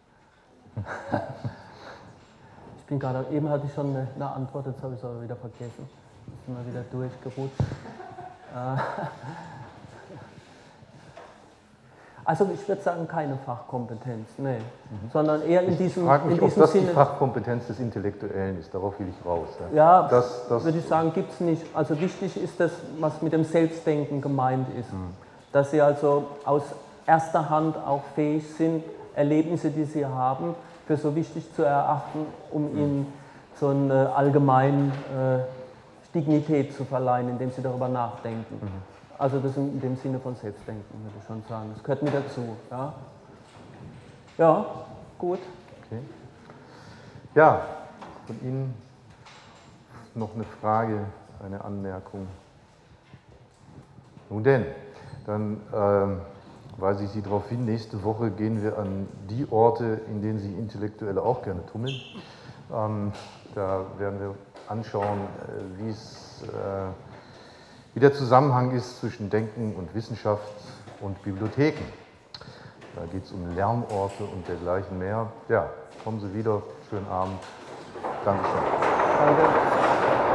Ich bin gerade, eben hatte ich schon eine, eine Antwort, jetzt habe ich es aber wieder vergessen. Jetzt sind wir wieder durchgerutscht. Äh, also ich würde sagen, keine Fachkompetenz, nee. Mhm. Sondern eher in diesem, ich frage mich, in diesem ob das Sinne. Die Fachkompetenz des Intellektuellen ist, darauf will ich raus. Ja, ja das, das würde ich sagen, gibt es nicht. Also wichtig ist das, was mit dem Selbstdenken gemeint ist. Mhm. Dass sie also aus erster Hand auch fähig sind, Erlebnisse, die sie haben, für so wichtig zu erachten, um mhm. ihnen so eine allgemeine äh, Dignität zu verleihen, indem sie darüber nachdenken. Mhm. Also das in dem Sinne von Selbstdenken, würde ich schon sagen. Das gehört mit dazu. Ja, ja gut. Okay. Ja, von Ihnen noch eine Frage, eine Anmerkung. Nun denn, dann ähm, weise ich Sie darauf hin, nächste Woche gehen wir an die Orte, in denen Sie Intellektuelle auch gerne tummeln. Ähm, da werden wir anschauen, äh, wie es... Äh, wie der Zusammenhang ist zwischen Denken und Wissenschaft und Bibliotheken. Da geht es um Lernorte und dergleichen mehr. Ja, kommen Sie wieder. Schönen Abend. Dankeschön. Danke.